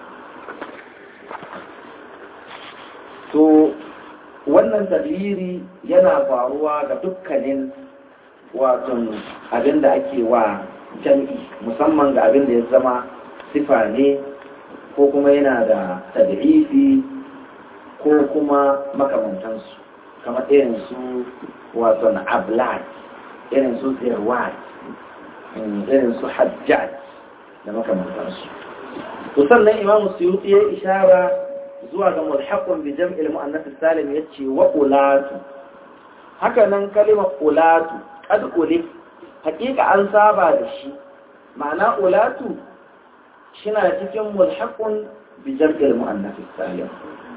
to wannan tadbiri yana faruwa ga dukkanin wato abin da ake wa jam'i musamman ga abin da ya zama sifa ne ko kuma yana da tad'ifi ko kuma makamantansu kamar irin su wato ablat irin su zirwat irin su hajjaj da makamantansu. To sannan imamu suyuti ya ishara zuwa ga mulhaqun bi jam'il muannath salim yace wa ulatu. Haka nan kalimar ulatu qad ulif hakika an saba da shi, ma'ana ulatu shina cikin mulhaqun bi jam'il muannath salim.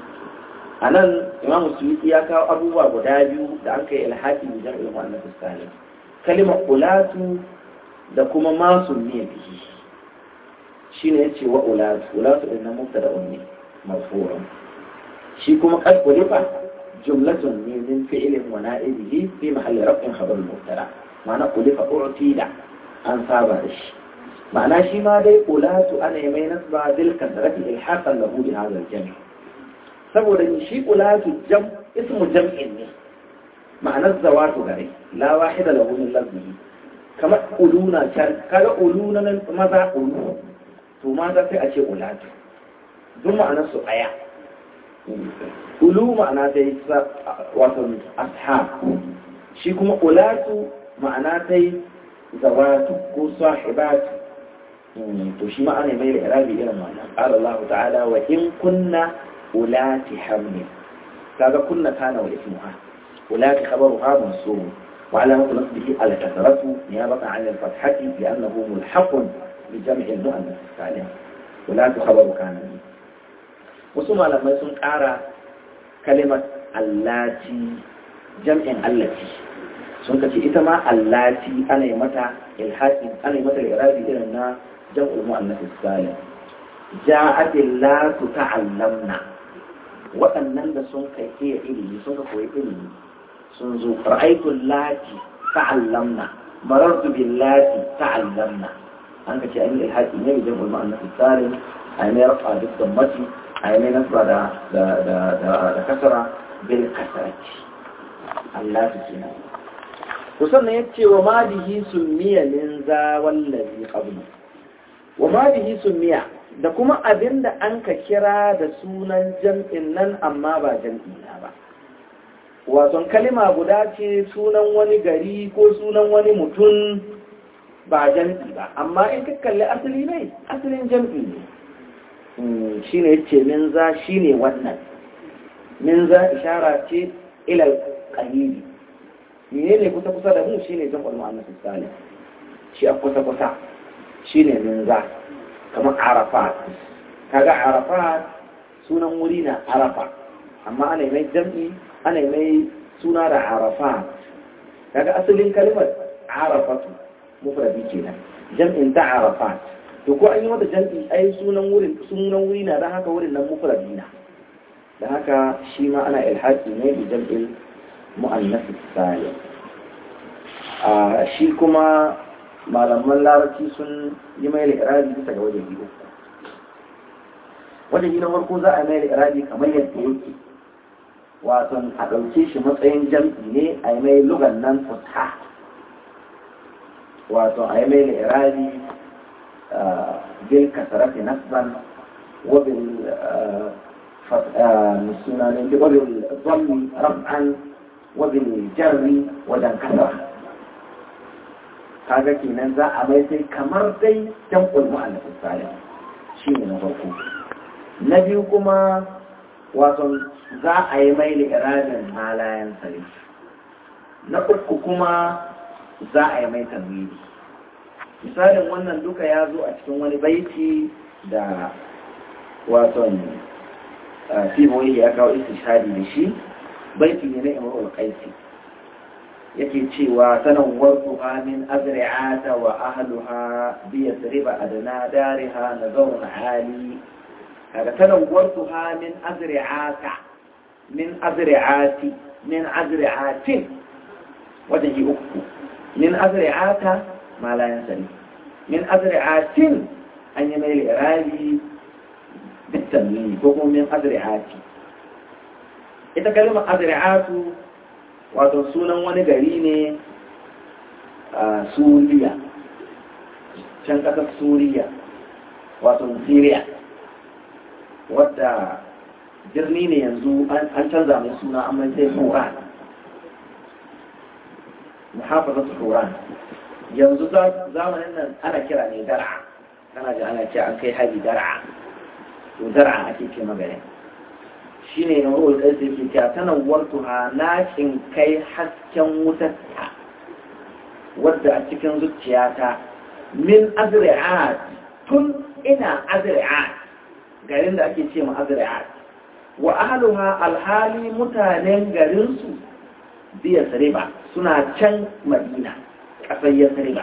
anan imam suyuti ya kawo abubuwa guda biyu da aka yi ilhaqi bi jam'il muannath salim, kalimar ulatu da kuma ma sunniya bihi shine yace wa ulatu inna mubtada'un ne marfu'un, shi kuma qad ulifa jumlatun min fi'lin wa na'ibihi fi mahalli raf'in khabar al-mubtada, ma'ana ulifa u'tida an saba da shi, ma'ana shi ma dai ulatu ana yi mai nasba bil kasrati ilhaqan lahu bi hadha al-jam', saboda shi ulatu ismu jam'in ne, ma'anar zawatu gare la wahida lahu min lafzihi, kamar uluna kaga uluna nan maza ulu to maza sai a ce ulatu duk ma'anar su daya. Ulu ma'ana ta yi wato ashab, shi kuma ulatu ma'ana ta yi zawatu ko sahibatu, to shi ma'ana mai da irabi irin wannan. Qala Allah ta'ala wa in kunna ulati hamlin, kaga kunna kana wa ismuha ulati khabaruha mansub wa alamatu nasbihi ala kasratu niyabatan 'an al-fathati li'annahu mulhaqun bi jam'i al-mu'annath salim. Ulati khabaru kana. Wasu malamai sun ƙara kalimar allati jam'in allati sun kace ita ma allati ana yi mata ilhaqi ana yi mata irabi irin na jam'ul mu'annath salim. Ja'at allatu ta'allamna, waɗannan da sun kai iya ilimi sun ka koyi ilimi sun zo. Ra'aytu allati ta'allamna, marartu billati ta'allamna, an kace an yi ilhaqi ne jam'ul mu'annath salim ay mai rafa duk da mati ay mai nasba da kasara bil kasrati Allah kenan. To sannan yace wa ma bihi summiya min za wallazi qablu, wa ma bihi summiya da kuma abinda an ka kira da sunan jam'in nan amma ba jam'i na ba, wato kalima guda ce sunan wani gari ko sunan wani mutum ba jam'i ba, amma in ka kalli asali ne asalin jam'i ne. Shi ne yace min za shi ne wannan, min za ishara ce ilal qalili, ne ne kusa kusa da mu shi ne jam'ul mu'annath salim, shi a kusa kusa shi ne min za. Kamar arafat, kaga arafat sunan wuri na arafa, amma ana mai jam'i ana mai suna da arafat, kaga asalin kalmar arafatu mufradi kenan, jam'in ta arafat. To ko an yi mata jam'i ai sunan wuri na, dan haka wurin nan mufradi na, dan haka shi ma ana ilhaqi ne bi jam'il mu'annath salim. Shi kuma malaman larabci sun yi mai irabi bisa ga wajen biyu. Wajen na farko za a mai irabi kamar yadda yake, wato a ɗauke shi matsayin jam'i ne a yi mai lugan nan fusha, wato a yi mai irabi bil kasarati nasban wa bil dhammi raf'an wa bil jarri wajen kasara. Kaga kenan za a mai sai kamar dai jam'ul mu'annath salim, shi ne na farko. Na biyu kuma wato za a yi mai li'irabin halayen sarif. Na uku kuma za a yi mai tanwini. Misalin wannan duka ya zo a cikin wani baiti da wato Siboyi ya kawo istishhadi da shi, baiti ne na Imrul Qaisi. Yake cewa tanawwartuha min azri'ata wa ahluha bi yasriba adna dariha nazarun ali. Kaga tanawwartuha min azri'ata min azri'ati min azri'atin wajen uku, min azri'ata ma la yansari, min azri'atin an yi mai li'irabi bitamini ko kuma min azri'ati. Ita kalmar azri'atu wato sunan wani gari ne a Suriya, can ƙasar Suriya, wato Syria wadda birni ne yanzu an canza mai suna amma sai Huran, muhafazatu Huran. Yanzu zamanin nan ana kira ne Dar'a, kana ji ana ce an kai hari Dar'a, to Dar'a ake ce magana. Shi ne na ruwan ɗansa yake cewa tanawwartuha na kai hasken wutarta wadda a cikin zuciyata min azri'at, tun ina azri'at, garin da ake ce ma azri'at, wa ahluha alhali mutanen garinsu biya sariba suna can Madina, ƙasar Yasriba.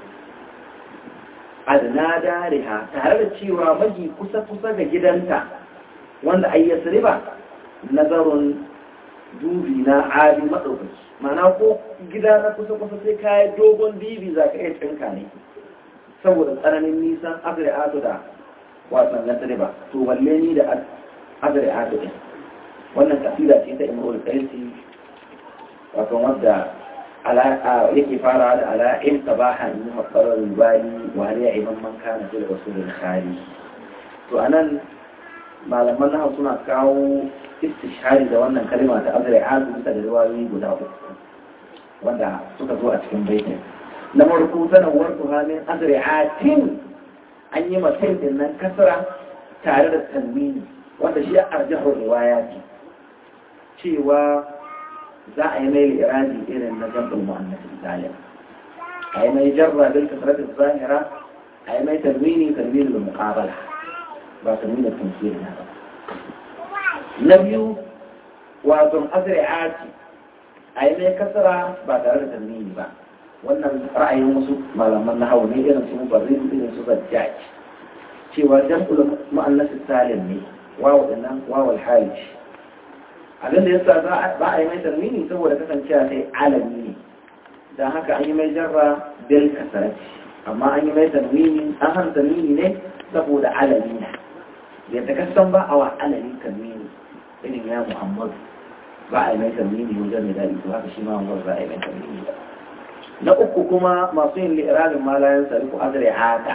Adna dariha, tare da cewa maji kusa ga gidanta wanda ai Yasriba nazarun dubi na ali maɗaukaki, mana ko gida na kusa sai kayan dogon dibi za ka iya tsinka ne saboda tsananin nisan azri'atu da wasan Yasriba. To balle ni da azri'atu ɗin. Wannan kasida ce ta Imrul Qaisi, wato wadda yake fara da ala'in tabaha in masarar rubali wa haliya iman man kana fil rasulul khali. To anan malaman nahawu suna kawo istishhari da wannan kalma ta azri'atu bisa da riwayoyi guda uku wanda suka zo a cikin baitin. Na farko sanawar tuhamin azri'atin, an yi mutum din nan kasra tare da tanwini wanda shi arjahur riwayati, cewa za a yi mai iradi irin na jam'ul mu'annas salim, a yi mai jarra bil kasrati zahira, a yi mai tanwini tanwinul muqabala ba tanwinul tamthil na ba. Na biyu wato azri'ati, a yi mai kasra ba tare da tanwini ba. Wannan ra'ayin wasu malaman nahawu ne irin su mubarrid irin su zajjaj, cewa jam'ul mu'annas salim ne wawu dinnan wawul hali. Abin da yasa ba a yi mai tanwini saboda kasancewa sai alami ne, dan haka an yi mai jarra bil kasrati, amma an yi mai tanwini an han tanwini ne saboda alami ne. Yadda kasan ba a wa alami tanwini irin ya Muhammad ba a yi mai tanwini wajen da dadi, to haka shi ma Muhammad ba a yi mai tanwini ba. Na uku kuma masu yin li'irabin malayan sarifu azri'ata,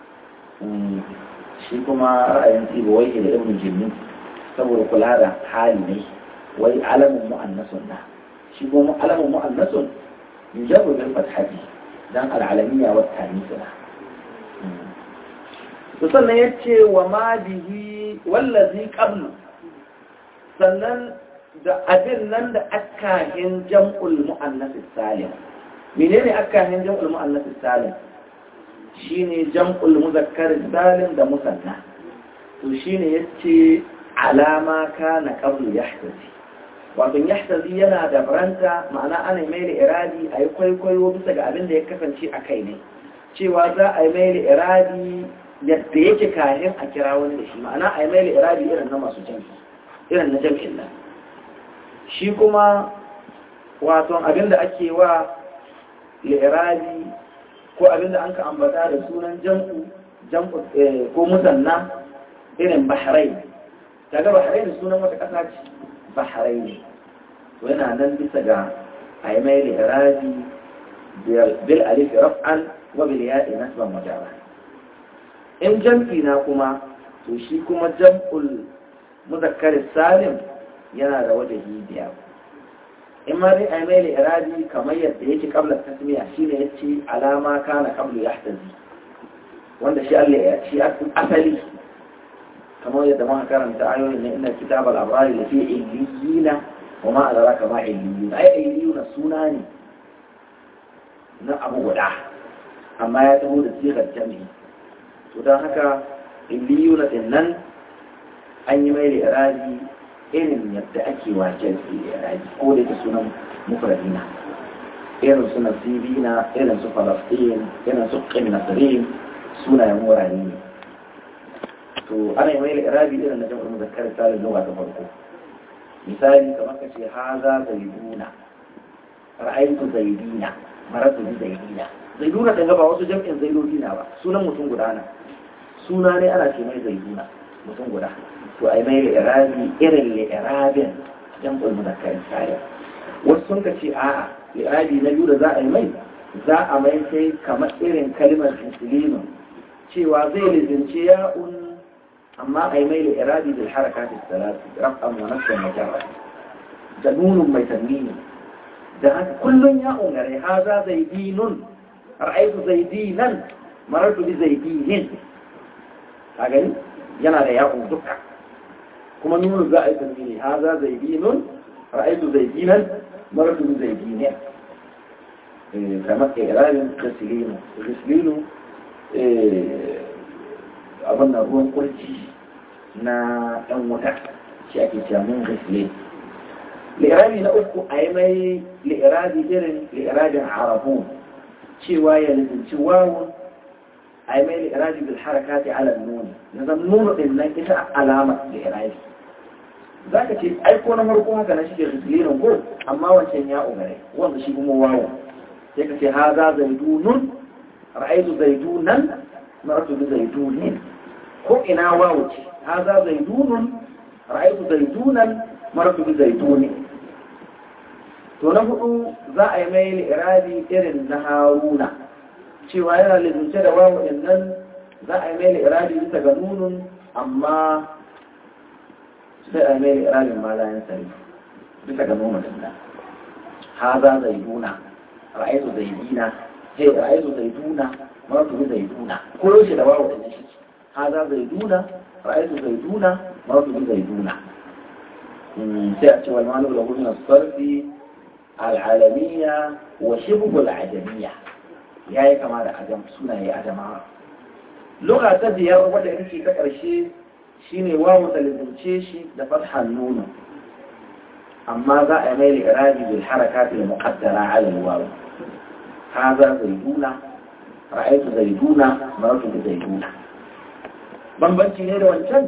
shi kuma ra'ayin Sibawai da Ibn Jinni saboda kula da hali ne, wai alamun mu'annasun na, shi kuma alamun mu'annasun yujabu bil fathati dan al'alamiya wa tanisuna. To sannan yace wa ma bihi wallazi qablu, sannan da abin nan da akahin jam'ul mu'annas salim. Menene akahin jam'ul mu'annas salim? Shine jam'ul muzakkar salim da musanna. To shine yace alama kana qablu yahtazi, wato yahtazi yana da baranta, ma'ana ana mai da iradi a yi kwaikwayo bisa ga abin da ya kasance a kai ne, cewa za a yi mai da iradi yadda yake kahin a kira wani da shi, ma'ana a yi mai da iradi irin na masu jam'i, irin na jam'in nan. Shi kuma wato abin da ake wa li'iradi ko abin da an ka ambata da sunan jam'u ko musanna irin Bahrain. Daga Bahrain sunan wata ƙasa ce Bahrain, to yana nan bisa ga a yi mai li'iradi bil alif raf'an wa bil ya'i nasban majara. In jam'i na kuma to shi kuma jam'ul muzakkar salim yana da wajahi biyar. In ma dai a yi mai li'iradi kamar yadda yake qabla tasmiya, shine yace alama kana qablu yahtazi, wanda shi Allah ya ci asali kamar yadda muka karanta ayoyin ne, inna kitabal abrari lafi illiyina wa ma adraka ma illiyuna. Ai illiyuna suna ne na abu guda amma ya taho da sigar jami'i, to don haka illiyuna din nan an yi mai li'iradi irin yadda ake wajen li'iradi, ko da yake sunan mufradina, irin su nasibina, irin su falastin, irin su qinnasirin, sunayen wurare ne. To ana yi mai li'irabi irin na jam'ul muzakkar salim lugha ta farko. Misali kamar ka ce haza zaiduna, ra'aytu zaidina, maratu bi zaidina. Zaiduna kan gaba wasu jam'in zaidodina ba, sunan mutum guda na, suna ne ana ce mai zaiduna mutum guda. To ai mai li'irabi irin li'irabin jam'ul muzakkar salim. Wasu sun ka ce a'a, li'irabi na biyu da za a yi mai, za a mai sai kamar irin kalimar muslimin, cewa zai lizinci ya'un amma a yi mai da iradi bil harakati salati raf'an wa nasban wa jarra da nunun mai tanwini da haka kullun ya'un gare haza zaidinun ra'aytu zaidinan marartu bi zaidinin a gani yana da ya'un duka kuma nunun za a yi tanwini haza zaidinun ra'aytu zaidinan marartu bi zaidinin kamar iradin ghislinu abin da ruwan kurci na ɗan wuta shi ake cewa mun ghislin li'irabi na uku a yi mai li'irabi irin li'irabin arabu cewa ya lizinci wawun a yi mai li'irabi bil harakati ala nuni na zan nuna ɗin nan ita alama li'irabi za ka ce aiko na farko haka na shi ke ghislinin ko amma wancan ya ugare wanda shi kuma wawun sai ka ce haza zaidunun ra'aytu zaidunan maratu bi zaidunin ko ina wawu ce haza zaidunun ra'aytu zaidunan maratu bi zaiduni to na hudu za a yi mai li'irabi irin na haruna cewa yana lizince da wawu din nan za a yi mai li'irabi bisa ga nunun amma sai a yi mai li'irabin ma za yin sari bisa ga nunun din nan haza zaiduna ra'aytu zaidina sai ra'aytu zaiduna maratu bi zaiduna ko yaushe da wawu din shi haza zaiduna ra'aytu zaiduna maratu bi zaiduna sai a ce wal ma'anu lahu min as-sarfi al-alamiyya wa shibhu al-ajamiyya yayi kama da adam sunaye adamawa lugha ta biyar wadda yake ta karshe shine wawu talizance shi da fathan nun amma za a mai irabi bil harakat al-muqaddara 'ala al-waw hadha zaiduna ra'aytu zaiduna maratu bi zaiduna bambanci ne da wancan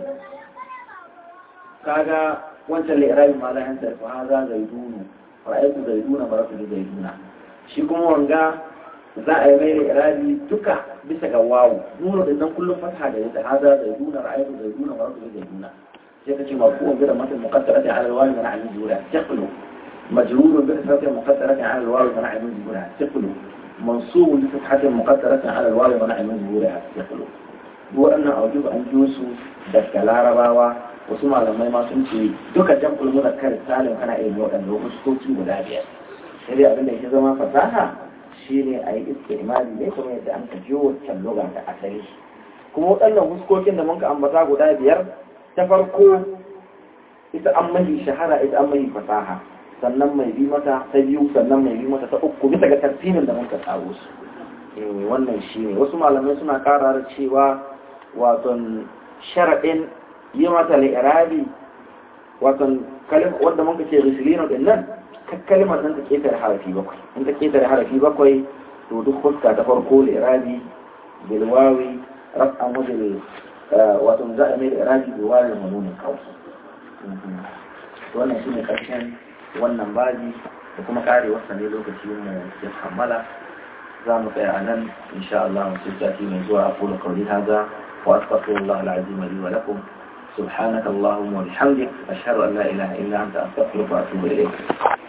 kaga wancan li'irabi ma la yansa fa hadha zaidunu ra'aytu zaiduna maratu bi zaiduna shi kuma wanga za a yi mai li'irabi duka bisa ga wawu nuna da nan kullum fatha da yadda hadha zaiduna ra'aytu zaiduna maratu bi zaiduna sai kace marfu'un bi dhammatin muqaddarati 'ala al-wawi wa na'im jura taqlu majrurun bi dhammatin muqaddarati 'ala al-wawi wa na'im jura taqlu mansubun bi fathatin muqaddarati 'ala al-wawi wa na'im jura taqlu waɗannan aujuba an ji su daga larabawa wasu malamai ma sun ce duka jam'ul muzakkar salim ana iya waɗanda huskoki guda biyar sai dai abin da ya zama fasaha shine a yi istimali ne kuma yadda an ka ji wancan lugha ta asali kuma waɗannan huskokin da muka ambata guda biyar ta farko ita an mahi shahara ita an mahi fasaha sannan mai bi mata ta biyu sannan mai bi mata ta uku bisa ga tartibin da muka tsaro su wannan shine wasu malamai suna ƙara da cewa waton sharaɗin yi mata li'irabi waton wanda muka ce risilino din nan kalimar nan ta ketare harafi bakwai in ta ketare harafi bakwai to duk fuska ta farko li'irabi bilwawi raf'an wajen waton za a mai li'irabi bilwawi da manunin kawai wannan shine karshen wannan baji da kuma kare wasa ne lokaci mu ya kammala za mu tsaya a nan insha Allah mu sai sati mai zuwa aqulu qawli hadha wa astaghfirullah al-azim li wa lakum subhanaka allahumma wa bihamdik ashhadu an la ilaha illa anta astaghfiruka wa atubu ilayk